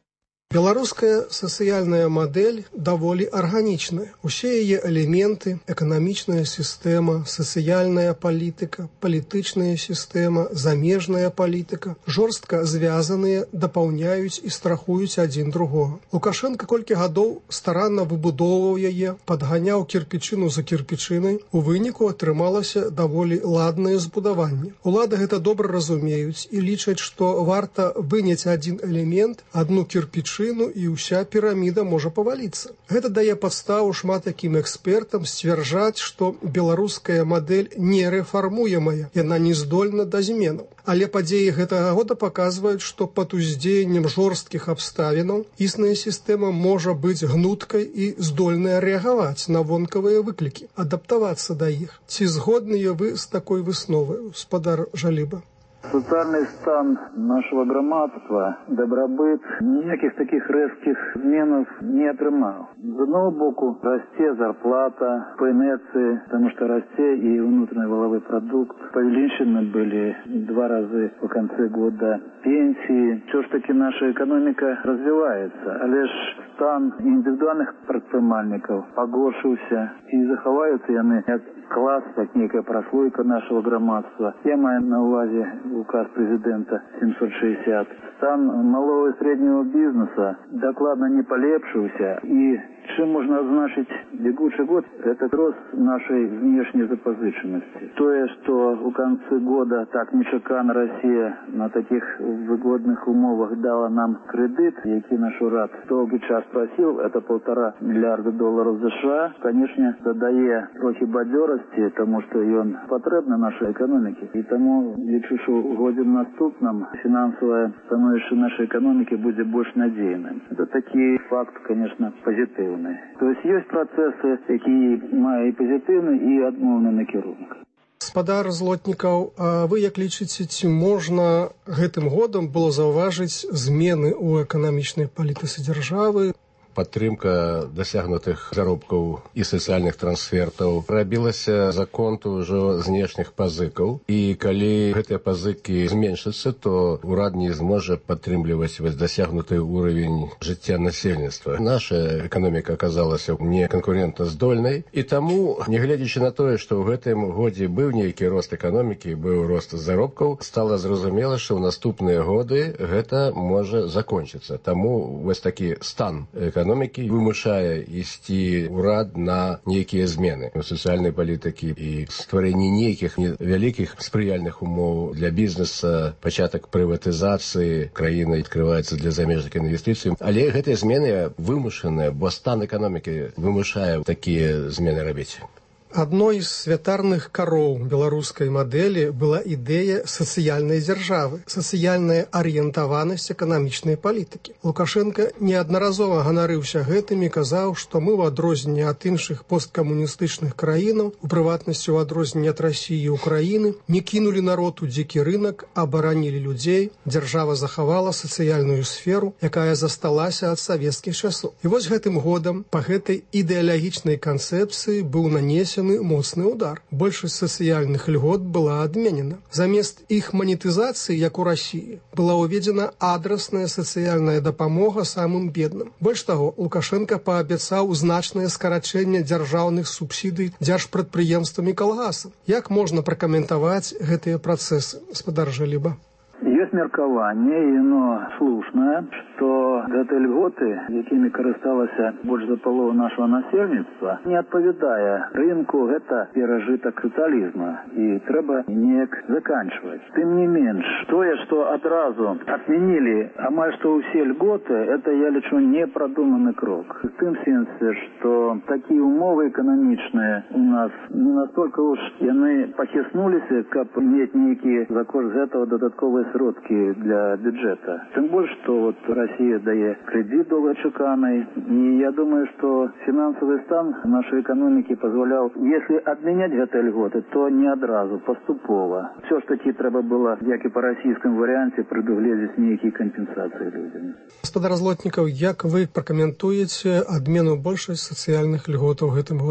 Беларуская сацыяльная мадэль даволі арганічная. Усе яе элементы, эканамічная сістэма, сацыяльная палітыка, палітычная сістэма, замежная палітыка, жорстка звязаныя, дапаўняюць і страхуюць адзін другога. Лукашенко колькі гадоў старанна выбудоўваў яе, падганяў кірпічыну за кірпічынай. У выніку атрымалася даволі ладнае збудаванне. Улады гэта добра разумеюць і лічаць, што варта выняць адзін элемент, адну кірпічыну, і ўся піраміда можа паваліцца. Гэта дае падставу шмат якім экспертам сцвярджаць, што беларуская мадэль нерэфармуемая, яна не здольна да зменаў. Але падзеі гэтага года паказваюць, што пад уздзеяннем жорсткіх абставінаў існая сістэма можа быць гнуткай і здольная рэагаваць на вонкавыя выклікі, адаптавацца да іх. Ці згодныя вы з такой высновай, спадар Жаліба? Социальный стан нашего громадства, добробыт, никаких таких резких зменов не отрымал. С одного боку, расте зарплата по инерции, потому что расте и внутренний валовый продукт. Повеличены были 2 раза в конце года пенсии. Все ж таки наша экономика развивается, а лишь стан индивидуальных предпринимальников погоршился и заховаются яны як класс, як некая прослойка нашего громадства. Я маю на увазе указ президента 760. Стан малого и среднего бизнеса докладно не полепшился, и чем можно означить бегущий год, это рост нашей внешней запозыченности. То, что у конца года так нечакано Россия на таких выгодных умовах дала нам кредит, який наш уряд долгий час просил, это $1,5 миллиарда США, конечно, додає трохи бадьорості, тому що він потрібний нашій економіці. І тому, лічу, що у годі наступному фінансове становище нашей экономики будет больше надійним. Это такий факт, конечно, позитивний. То есть есть процессы, які мають і позитивний, і адмоўны накірунак. Спадар Злотнікаў, а вы як лічыце, ці можна гэтым годам было заўважыць змены ў эканамічнай палітыцы дзяржавы? Падтрымка дасягнутых заробкаў і сацыяльных трансфертаў рабілася за конт ужо знешніх пазыкаў. І калі гэтыя пазыкі зменшацца, то ўрад не зможа падтрымліваць дасягнуты ўровень жыцця насельніцтва. Наша эканоміка аказалася не канкурэнтаздольнай, і таму, нягледзячы на тое, што ў гэтым годзе быў нейкі рост эканомікі, быў рост заробкаў, стала зразумела, што ў наступныя годы гэта можа закончыцца. Таму вось такі стан экономики вымушае ісці ўрад на нейкія змены у сацыяльнай палітыкі і стварэнні нейкіх вялікіх спрыяльных умоў для бізнеса, пачатак прыватызацыі, краіна адкрываецца для замежных інвестыцый. Але гэтыя змены вымушаныя, бо стан эканомікі вымушае такія змены рабіць. Адной з святарных кароў беларускай мадэлі была ідэя сацыяльнай дзяржавы, сацыяльная арыентаванасць эканамічнай палітыкі. Лукашенко неаднаразова ганарыўся гэтым і казаў, што мы ў адрозненне ад іншых посткамуністычных краінаў, у прыватнасці ў адрозненне ад Расіі і Украіны, не кінулі народ у дзікі рынак, а баранілі людзей. Дзяржава захавала сацыяльную сферу, якая засталася ад савецкіх часоў. І вось гэтым годам па гэтай ідэалагічнай канцэпцыі быў нанесены моцны удар. Большасць сацыяльных льгот была адменена. Замест іх манетызацыі, як у Расіі, была ўведзена адрасная сацыяльная дапамога самым бедным. Больш таго, Лукашенко паабяцаў значнае скарачэнне дзяржаўных субсідый дзяржпрадпрыемствам і калгасам. Як можна пракаментаваць гэтыя працэсы, спадар Жаліба? Есть меркаванне, і оно слушное, что гэтыя льготы, якімі карысталася больш за палову нашего насельніцтва, не адпавядае рынку, гэта перажытак сацыялізма, і трэба неяк заканчивать. Тым не менш, тое, што адразу отменили амаль што ўсе льготы, это, я лічу, непродуманный крок. В тым сенсе, што такія умовы эканамічныя у нас не настолько уж яны пахіснуліся, каб мець нейкія за кошт гэтага дадатковыя сродки для бюджета. Тем больше, что вот Россия дает кредит долгочеканный. И я думаю, что финансовый стан нашей экономики позволял, если отменять эти льготы, то не одразу, поступово. Все ж таки треба было, як и по российскому варианте, предугледзець некие компенсации людям. Спадар Злотнікаў, як вы прокомментуете адмену большасць сацыяльных льготаў гэтым годам?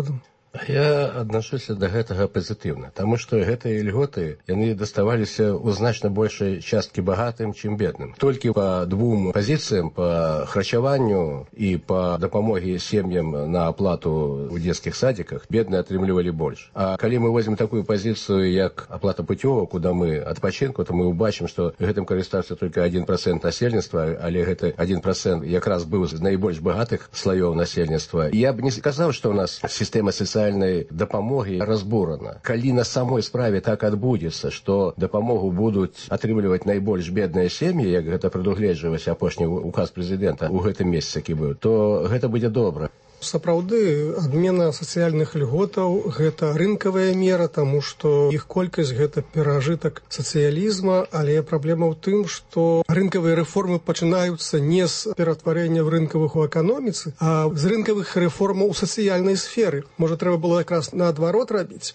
Я адношуся да гэтага пазітыўна, таму што гэтыя льготы, яны даставаліся ў значна большай часткі багатым, чым бедным. Толькі па двум пазіцыям, па харчаванню і па дапамоге сем'ям на аплату ў дзецкіх садзіках, бедныя атрымлівалі больш. А калі мы возьмем такую пазіцыю, як аплата путёвак, куды мы адпачынку, то мы ўбачым, што гэтым карыстаўся толькі 1% насельніцтва, але гэты 1% якраз быў з найбольш багатых слаёў насельніцтва. Я б не сказаў, што ў нас сістэма сацыяльнай дапамогі разбурана. Калі на самой справе так адбудзецца, што дапамогу будуць атрымліваць найбольш бедныя сем'і, як гэта прадугледжвалася апошні указ прэзідэнта ў гэтым месяцы, які быў, то гэта будзе добра. Сапраўды, адмена сацыяльных льготаў – гэта рынкавая мера, таму што іх колькасць – гэта перажытак сацыялізма, але праблема ў тым, што рынкавыя рэформы пачынаюцца не з ператварэння в рынкавых у эканоміцы, а з рынкавых рэформаў у сацыяльнай сферы. Можа, трэба было якраз наадварот рабіць?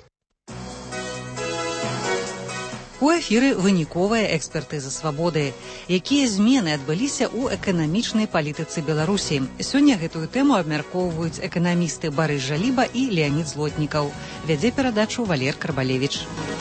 У эфіры выніковая экспертыза свабоды. Якія змены адбыліся ў эканамічнай палітыцы Беларусі? Сёння гэтую тэму абмяркоўваюць эканамісты Барыс Жаліба і Леанід Злотнікаў. Вядзе перадачу Валер Карбалевіч.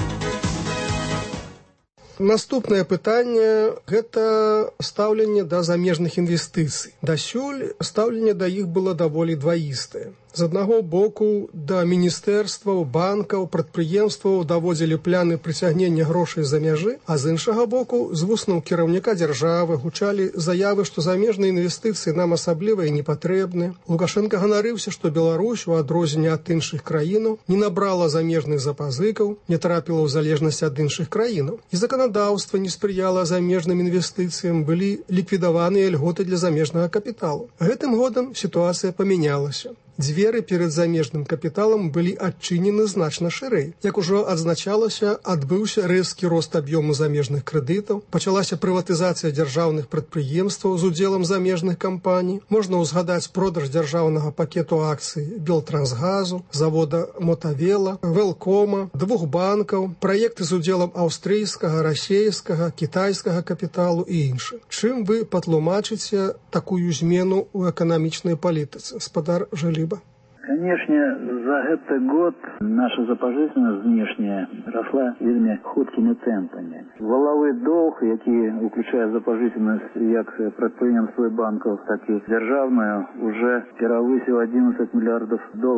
Наступнае пытанне – гэта стаўленне да замежных інвестыцый. Дасюль стаўленне да іх было даволі дваістае. З аднаго боку, да міністэрстваў, банкаў, прадпрыемстваў даводзілі пляны прыцягнення грошай за мяжы, а з іншага боку, з вуснаў кіраўніка дзяржавы гучалі заявы, што замежныя інвестыцыі нам асабліва і не патрэбны. Лукашенко ганарыўся, што Беларусь, у адрозненне ад іншых краінаў, не набрала замежных запазыкаў, не трапіла ў залежнасць ад іншых краінаў. І заканадаўства не спрыяла замежным інвестыцыям, былі ліквідаваныя льготы для замежнага капіталу. Гэтым годам сітуацыя памянялася. Дзверы перад замежным капіталам былі адчынены значна шырэй. Як ужо адзначалася, адбыўся рэзкі рост аб'ёму замежных крэдытаў, пачалася прыватызацыя дзяржаўных прадпрыемстваў з удзелам замежных кампаній. Можна ўзгадаць продаж дзяржаўнага пакету акцый Белтрансгазу, завода Мотавела, Велкома, двух банкаў, праекты з удзелам аўстрыйскага, расейскага, кітайскага капіталу і іншых. Чым вы патлумачыце такую змену ў эканамічнай палітыцы, спадар Жаліба? Конечно, за гэты год наша запазычанасць знешняя расла вельмі хуткімі тэмпамі. Валавы доўг, які уключае запазычанасць як прадпрыемстваў банкаў, так і дзяржаўную, уже перавысіў $11 мільярдаў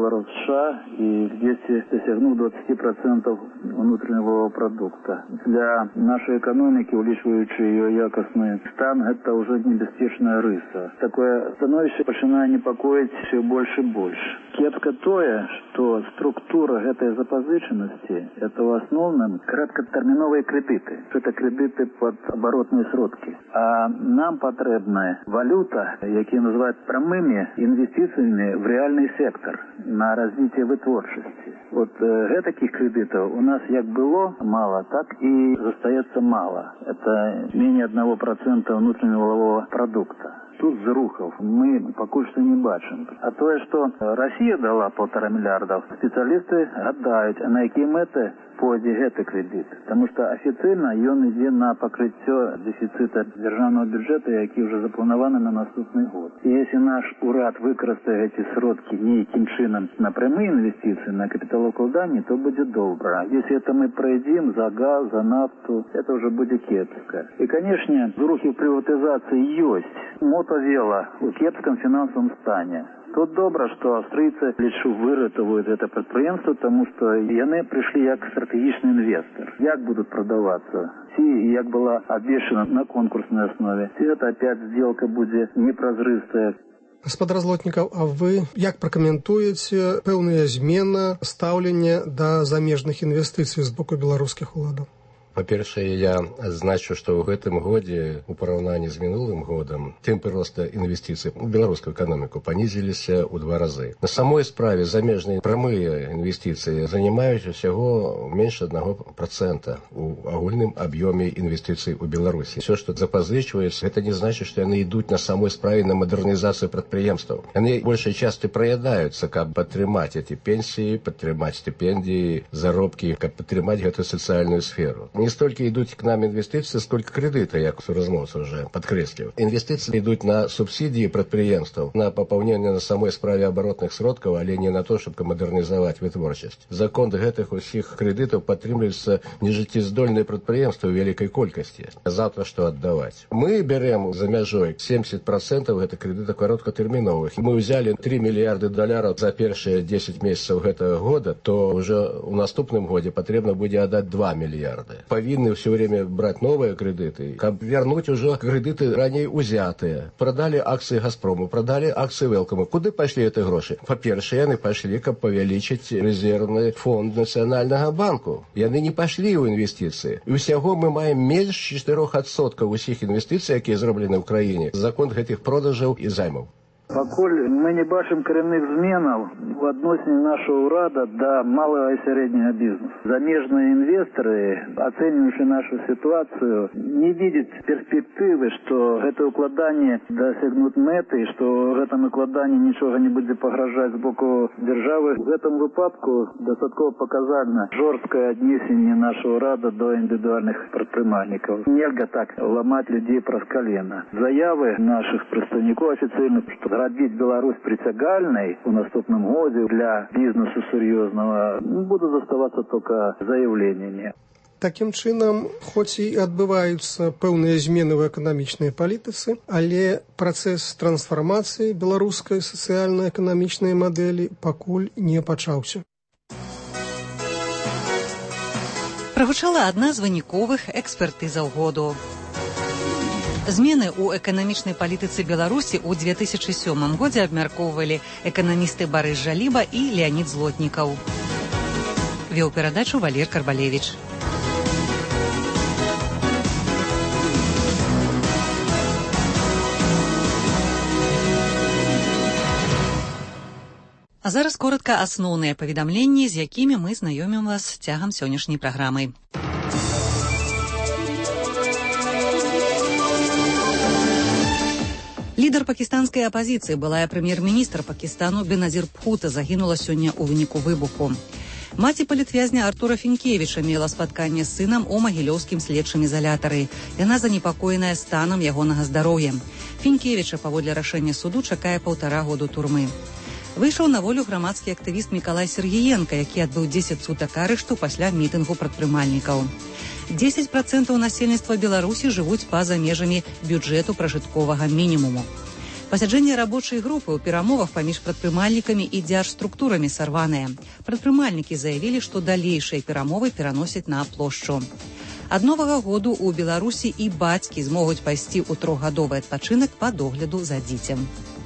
США і где-то дасягнуў 20% внутреннего продукта. Для нашей экономики, улічваючы ее якасны стан, это уже небяспечная рыса. Такое становішча пачынае непакоіць все больше и больше. Кепска тое, што структура гэтай запазычанасці – это в основном краткатэрміновыя крэдыты. Это крэдыты под оборотныя сродкі. А нам патрэбная валюта, якія называюць прамымі інвестыцыямі в реальный сектор на развіццё вытворчасці. Вот гэтакіх крэдытаў у нас як было мало, так і застаецца мало. Это менее 1% внутреннего валового продукта. Тут зрухов мы пакуль што не бачым. А тое, што Расія дала 1,5 мільярда, спецыялісты гадаюць, а на якія мэты пойдзе гэты крэдыт. Таму што афіцыйна ён ідзе на пакрыццё дэфіцыта дзяржаўнага бюджэта, які ўжо запланаваны на наступны год. І если наш урад выкарыстае эти сродкі нейкім чынам на прямыя інвестыцыі, на капіталаўкладанні, то будзе добра. Если это мы пройдем за газ, за нафту, это уже будет кепска. И, конечно, зрухи в приватизации есть. Мотавела у кепском финансовом стане. Тут добра, што аўстрыйцы лічу выратаваюць гэта прадпрыемства, таму што яны прыйшлі як стратэгічны інвестор. Як будуць прадавацца? Ці як была абвешчана на конкурснай аснове? Ці гэта опять сделка будзе непразрыстая? Гаспадар Злотнікаў, а вы як пракаментуеце пэўныя змены стаўлення да замежных інвестыцый з боку беларускіх уладаў? Па-першае, я адзначу, што ў гэтым годзе у параўнанні з мінулым годам тэмпы роста інвестыцый у беларускую эканоміку панізіліся ў 2 разы. На самой справе замежныя прамыя інвестыцыі занимаюць усяго менш 1% у агульным аб'ёме інвестыцый у Беларусі. Все, што запазычваецца, гэта не значыць, што яны ідуць на самой справе на мадэрнізацыю прадпрыемстваў. Яны большай частай праядаюцца, каб падтрымаць эти пенсіі, падтрымаць стыпендіі, заробкі, каб падтрымаць гэтую сацыяльную сферу. Не столько идут к нам инвестиции, сколько кредиты, як размовца уже подкреслил. Инвестиции идут на субсидии предприятий, на пополнение на самой справе оборотных сродков, а не на то, чтобы модернизовать вытворчесть. За конт гэтых усіх кредитов подтримливаются нежиттєздольные предприятия в великой колькости. Завтра что отдавать? Мы берем за межой 70% это кредитов короткотерминовых. Мы взяли $3 миллиарда за первые 10 месяцев этого года, то уже в наступном году потребно будет отдать 2 миллиарда. Повинны все время брать новые кредиты, вернуть уже кредиты ранее узятые. Продали акции Газпрому, продали акции Велкому. Куда пошли эти гроши? По-перше, они пошли, как увеличить резервный фонд Национального банку. И они не пошли в инвестиции. И всего мы маем меньше 4% усіх інвестицій, які зроблені в країні, за конт этих продажів і займів. Пакуль мы не бачим коренных зменаў в адносіне нашего урада до малого и среднего бизнеса. Замежные инвесторы, оценивающие нашу ситуацию, не видят перспективы, что это укладание досягнут меты, что в этом укладании ничего не будет погрожать с боку державы. В этом выпадку достаточно показательно жесткое отнесение нашего урада до индивидуальных предпринимателей. Нельзя так ломать людей праз колено. Заявы наших представников официальных, что зрабіць Беларусь притягальной в наступном году для бизнеса серьезного, будут оставаться только заявлениями. Таким чынам, хоць і адбываюцца пэўныя змены ў эканамічнай палітыцы, але працэс трансфармацыі беларускай сацыяльна-эканамічнай мадэлі пакуль не пачаўся. Прагучала адна з выніковых экспертызаў году. Змены ў эканамічнай палітыцы Беларусі ў 2007 годзе абмяркоўвалі эканамісты Барыс Жаліба і Леанід Злотнікаў. Вёў перадачу Валер Карбалевіч. А зараз коротка асноўныя паведамленні, з якімі мы знаёмім вас цягам сённяшняй праграмы. Лідар пакістанскай апазіцыі, былая прэм'ер-міністр Пакістану Беназір Бхута загінула сёння ў выніку выбуху. Маці палітвязня Артура Фінкевіча мела спатканне з сынам у магілёўскім следчым ізалятары. Яна занепакоеная станам ягонага здароўя. Фінкевіча паводле рашэння суду чакае 1,5 году турмы. Выйшаў на волю грамадскі актывіст Мікалай Сергіенка, які адбыў 10 сутак арышту пасля мітынгу прадпрымальнікаў. 10% насельніцтва Беларусі жывуць па-за межамі бюджэту пражытковага мінімуму. Пасяджэнне рабочай групы ў перамовах паміж прадпрымальнікамі і дзяржструктурамі сарваныя. Прадпрымальнікі заявілі, што далейшыя перамовы пераносяць на плошчу. Ад новага году ў Беларусі і бацькі змогуць пайсці ў 3-гадовы адпачынак па догляду за дзіцем.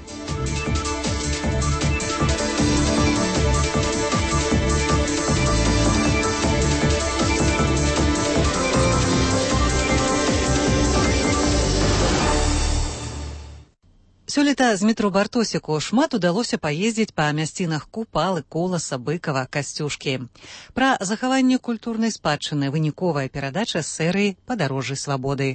Сёлета з метро Бартосіку шмат удалося паездзіць па мясцінах Купалы, Коласа, Быкава, Касцюшкі. Пра захаванне культурнай спадчыны выніковая перадача з серыі «Падарожжы свабоды».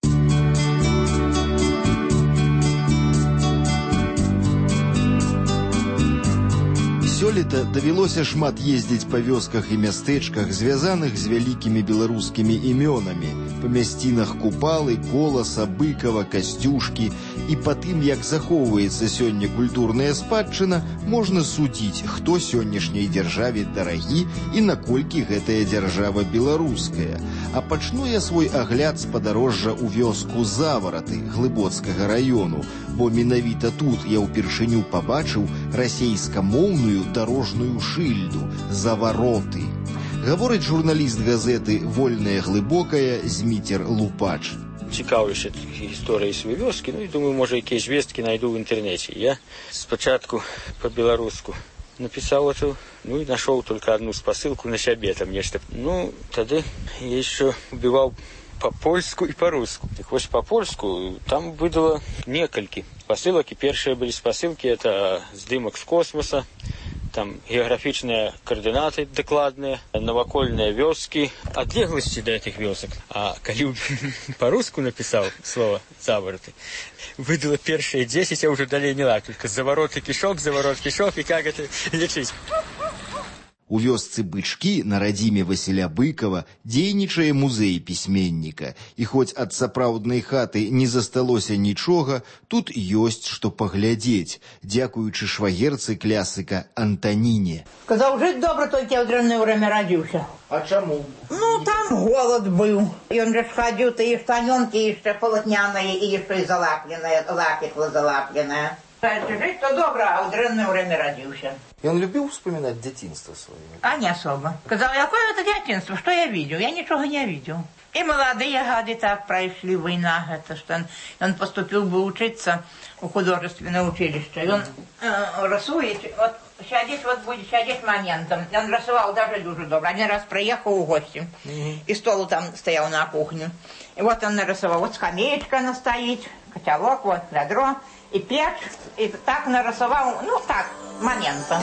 Сёлета давялося шмат ездзіць па вёсках і мястэчках, звязаных з вялікімі беларускімі імёнамі, па мясцінах Купалы, Коласа, Быкава, Касцюшкі. І па тым, як захоўваецца сёння культурная спадчына, можна судзіць, хто сённяшняй дзяржаве дарагі і наколькі гэтая дзяржава беларуская. А пачну я свой агляд з падарожжа ў вёску Завараты Глыбоцкага раёну, бо менавіта тут я ўпершыню пабачыў расейскамоўную дарожную шыльду «Завароты». Гаворыць журналіст газеты «Вольная глыбокая» Зміцер Лупач. Цікаўлюся гісторыяй сваёй вёскі, і думаю, можа, якія звесткі найду ў інтэрнэце. Я спачатку па-беларуску напісаў это, і нашоў только одну спасылку на сябе, там нешта. Тады я еще убивал по-польску и по-руску. Так вот, по-польску там выдало некалькі спасылак, і першыя былі спасылкі, это здымак з космоса, там геаграфічныя координаты докладныя, навакольныя вёскі, адлегласці до этих вёсак. А калі по-руску написал слово «Завороты», выдало першие 10, а уже далее не ладно. Только «Завороты кишок», «Заворот кишок», и как это лечить. У У вёсцы Бычкі на радзіме Васіля Быкова дзейнічае музей пісьменніка. І хоць ад сапраўднай хаты не засталося нічога, тут ёсць што паглядзець, дзякуючы швагерцы клясыка Антаніне. Сказаў, жыць добра, толькі ў дрэннае время радзіўся. А чаму? Ну, там голод быў. Ён жа схадзіў, тыя штанёнкі яшчэ палатняныя і яшчэ і залапленыя, лапікла залапленая. Жыць то добра, а ў дрэннае время радзіўся. Ён любіў вспоминать дзяцінства свое? А не особо. Сказал, какое это детинство, что я видел? Я ничего не видел. И молодые гады так прошли, война, это что он поступил бы учиться в художественное училище. И он рисует, вот сядет, вот будет сядет моментом. Он рисовал даже дуже добро. Один раз приехал в гости, и стол там стоял на кухне. И вот он нарисовал, вот скамеечка она стоит, котелок, вот ведро, и печь, и так нарисовал, ну так, моментом.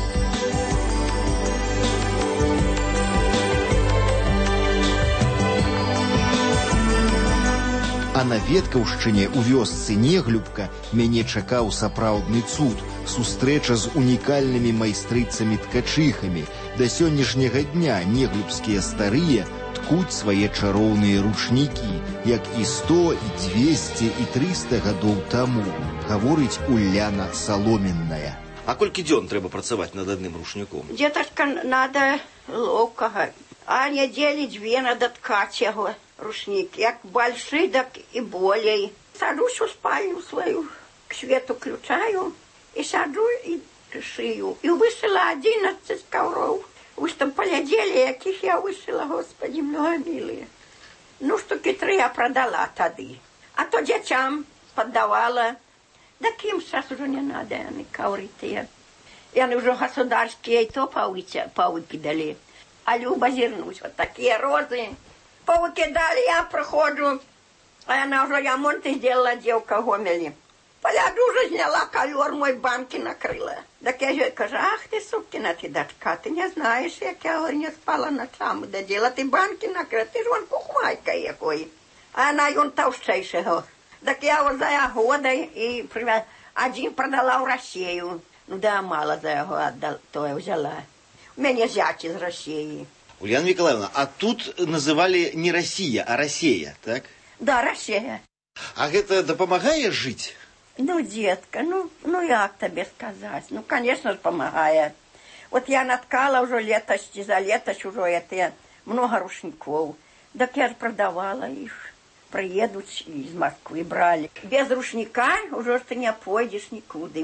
А на Веткаўшчыне у вёсцы Неглюбка мяне чакаў сапраўдны цуд, сустрэча з унікальнымі майстрыцамі-ткачыхамі. Да сённяшняга дня неглюбскія старыя ткуць свае чароўныя ручнікі, як і 100, і 200, і 300 гадоў таму, гаворыць Уляна Саломенная. А колькі дзён трэба працаваць над адным рушніком? Деточка, надо ловкого. А недели 2 надо ткать его рушник. Як большой, так и более. Сажусь в спальню свою, к свету включаю, и сажу, и шию. И вышила 11 ковров. Вы что, поглядели, яких я вышила, Господи, многомилые. Ну, штуки 3 я продала тады. А то детям поддавала. Так им сейчас уже не надо, они ковритые. И они уже государские, и то повыкидали. А Люба зернусь, вот такие розы. Повыкидали, я проходжу. А она уже, я монты сделала, девка в Гомеле. Поляду уже сняла ковер, мой банки накрыла. Так я же кажу, ах ты, сукина ты дочка, ты не знаешь, як я говорю, не спала ночами, да дела, ты банки накрыла, ты же вон кухмайка якой. А она он толстейшего. Так я вот за года и один продала в Россию. Ну да, мало за его отдал, то я взяла. У меня зять из России. Ульяна Николаевна, а тут называли не Россия, а Россия, так? Да, Россия. А это допомагае жить? Ну, детка, ну як тебе сказать? Ну, конечно же, помогает. Вот я наткала уже летость, за летость уже это много рушников. Так я же продавала их. Приедут из Москвы, брали. Без рушника уже ты не пойдешь никуда.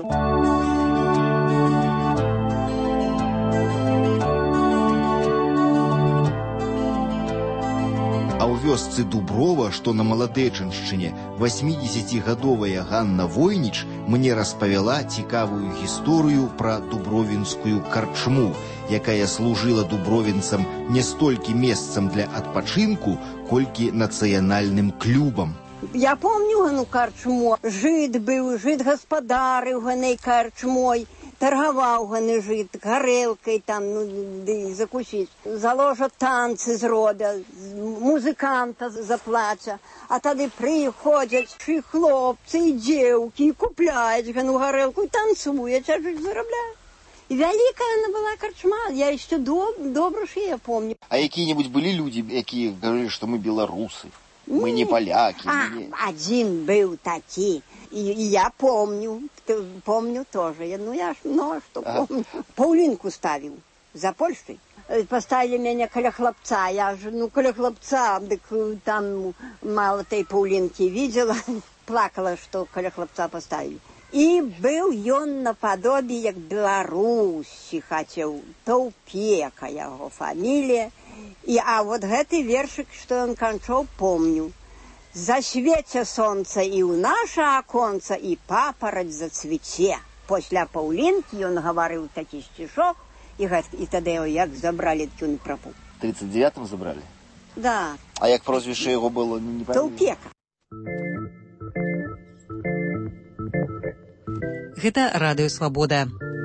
А ў вёсцы Дуброва, што на Маладэчыншчыне, 80гадовая Ганна Войніч мне распавяла цікавую гісторыю пра дубровінскую карчму, якая служыла дубровінцам не столькі месцам для адпачынку, колькі нацыянальным клубам. Я помню гану карчму. Жид быў, жид гаспадарыў ганай карчмой. Торговал ганы жит, горелкой там, ну, закусить. Заложат танцы зробят, музыканта заплатят. А тады приходят и хлопцы, и девки, и купляют гану горелку, и танцуют, а жить зарабляют. И великая она была карчма, я еще добро, что я помню. А какие-нибудь были люди, которые говорили, что мы белорусы, мы не поляки? Один был такой. И я помню тоже. Ну, я ж много что помню. Паулинку ставил за Польшей. Поставили меня коля хлопца. Я же, коля хлопца, так там мало той Паулинки видела. Плакала, что коля хлопца поставили. И был он наподобие, как Беларуси хотел. Толпека его фамилия. А вот этот вершик, что он кончал, помню. Засвеце солнце и у наше оконце, и папороть зацвете. После Паулинки он говорил такий стишок, и тогда его як забрали, так он пропал. В 39-м забрали? Да. А як прозвище его было, не помню? Толпека. Гэта радыё Свабода.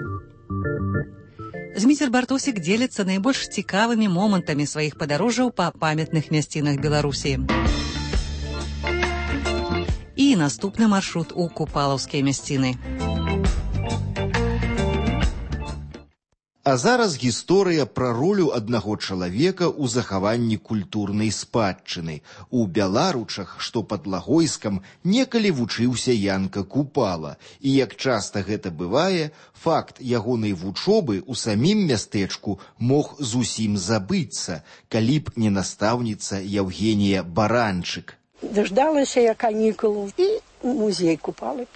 Зміцер Бартосік дзеліцца найбольш цікавымі момантамі сваіх падарожжаў па памятных мясцінах Беларусі. І наступны маршрут у купалаўскія мясціны. А зараз гісторыя пра ролю аднаго чалавека ў захаванні культурнай спадчыны. У Беларучах, што пад Лагойскам, некалі вучыўся Янка Купала. І як часта гэта бывае, факт ягонай вучобы ў самім мястэчку мог зусім забыцца, калі б не настаўніца Евгенія Баранчык. Дождалася я канікулу і музей Купала,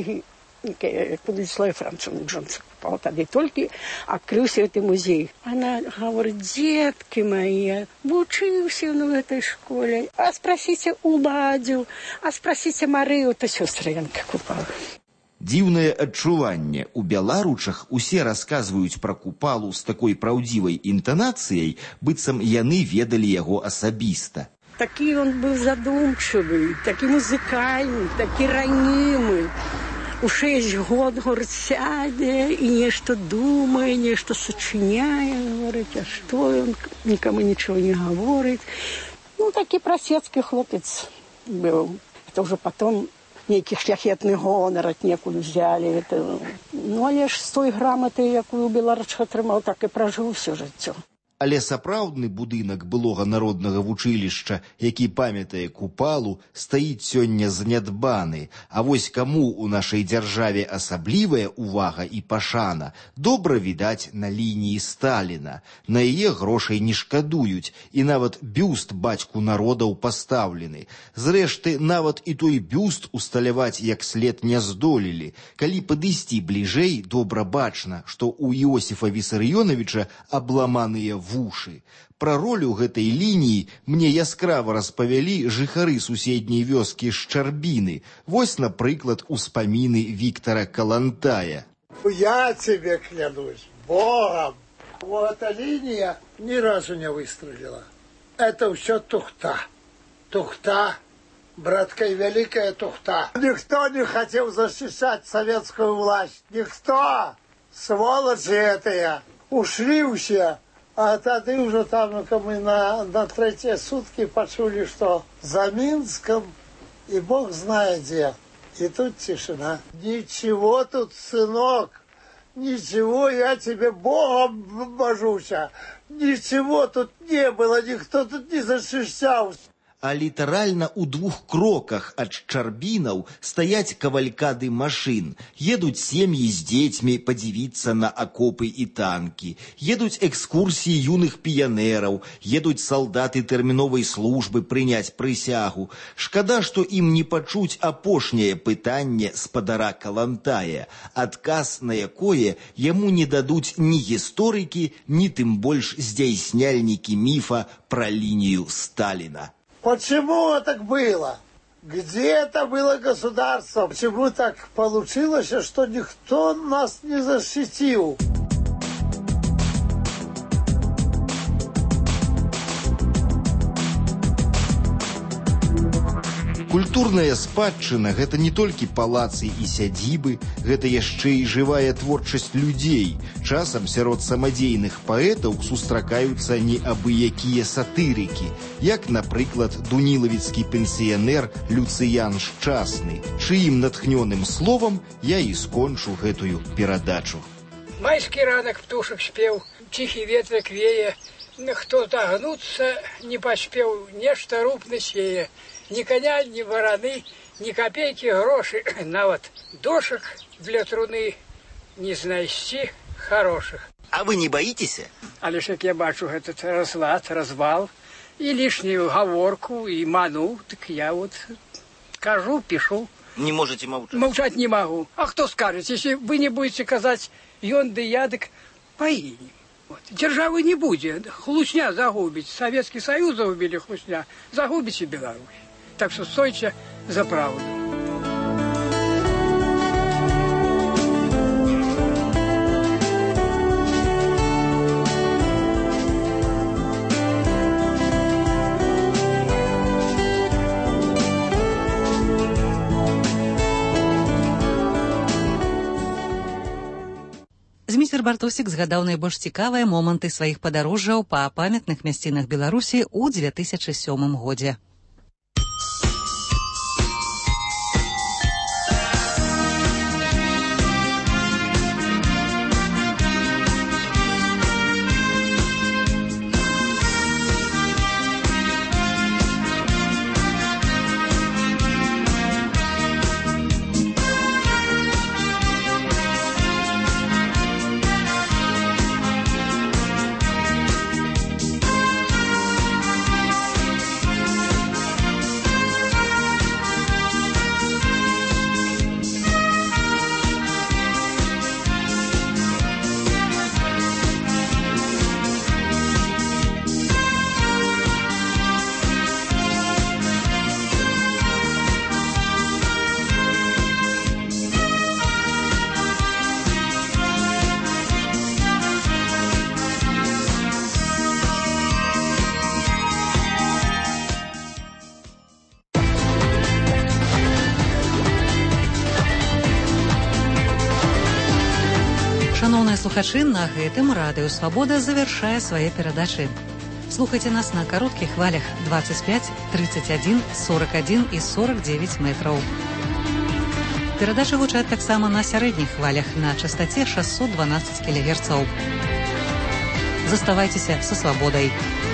куди йшла Францом Джонса Купала. Тоді тільки відкрився цей музей. Вона говорить: дітки мої, вчився в цій школі, а спросите Уладю, а спросите Марию, то сестра Янка Купала. Дзіўнае адчуванне. У Беларучах усе расказваюць пра Купалу з такой праўдзівай інтанацыяй, быццам яны ведалі яго асабіста. Такі он быў задумчивый, такі музыкальны, такі ранімы. У 6 год, говорит, сядзе і нешта думае, нешта сачыняе, говорить, а што ён нікому нічого не говорить. Ну, такі прасецкі хлопец быў. Это уже потом нейкі шляхетны гонар аднекуль взяли. Ну, але ж з той граматы, якую Беларуч атрымаў, так і пражыў усё жыццё. Але сапраўдны будынак былога народнага вучылішча, які памятае Купалу, стаіць сёння занядбаны. А вось каму ў нашай дзяржаве асаблівая ўвага і пашана, добра відаць на лініі Сталіна. На яе грошай не шкадуюць, і нават бюст бацьку народаў пастаўлены. Зрэшты, нават і той бюст усталяваць як след не здолелі. Калі падысці бліжэй, добра бачна, што ў Іосіфа Вісарыёнавіча абламаныя вушы. Пра ролю гэтай лініі мне яскрава распавялі жыхары суседняй вёскі Шчарбіны. Вось, напрыклад, успаміны Віктора Калантая. Я тебе клянусь Богом, вот эта линия ни разу не выстрелила. Это все тухта. Тухта, братка, и великая тухта. Никто не хотел защищать советскую власть. Никто. Сволочи этие. Ушли все. А тады уже там мы на третьи сутки почули, что за Минском и Бог знает где. И тут тишина. Ничего тут, сынок, ничего, я тебе Богом божуся. Ничего тут не было, никто тут не защищался. А літаральна ў 2 кроках ад Шчарбінаў стаяць кавалькады машын. Едуць сем'і з дзецьмі падзівіцца на акопы і танкі. Едуць экскурсіі юных піянераў. Едуць салдаты тэрміновай службы прыняць прысягу. Шкада, што ім не пачуць апошняе пытанне спадара Калантая, адказ на якое яму не дадуць ні гісторыкі, ні тым больш здзяйсняльнікі міфа пра лінію Сталіна. Почему так было? Где это было государство? Почему так получилось, что никто нас не защитил? Культурная спадчына – гэта не толькі палацы і сядзібы, гэта яшчэ і жывая творчасць людзей. Часам сярод самадзейных паэтаў сустракаюцца неабыякія сатырыкі, як, напрыклад, дунілавіцкі пенсіянер Люцыян Шчасны, чыім натхнёным словам я і скончу гэтую перадачу. Майскі ранак птушак спеў, ціхі ветрык вее, хто загнуцца не паспеў, нешта рупны сее. Ни коня, ни вороны, ни копейки гроши, нават дошек для труны не знайсці хороших. А вы не боитесь? Але ж як я бачу этот разлад, развал, и лишнюю говорку, и ману, так я вот кажу, пишу. Не можете молчать? Молчать не могу. А кто скажет, если вы не будете казать ён ды ядык, поедем. Вот. Державы не будет. Хлусня загубить. Советский Союз загубили хлусня. Загубите Беларусь. Так что стойте за правду. Зміцер Бартосік згадаў найбольш цікавыя моманты сваіх падарожжаў па памятных мясцінах Беларусі ў 2007 годзе. Шановныя слухачы, на гэтым радыё «Свабода» завяршае свае перадачы. Слухайце нас на кароткіх хвалях 25, 31, 41 і 49 метраў. Перадачы гучаць таксама на сярэдніх хвалях на частаце 612 кГц. Заставайцеся са свабодай.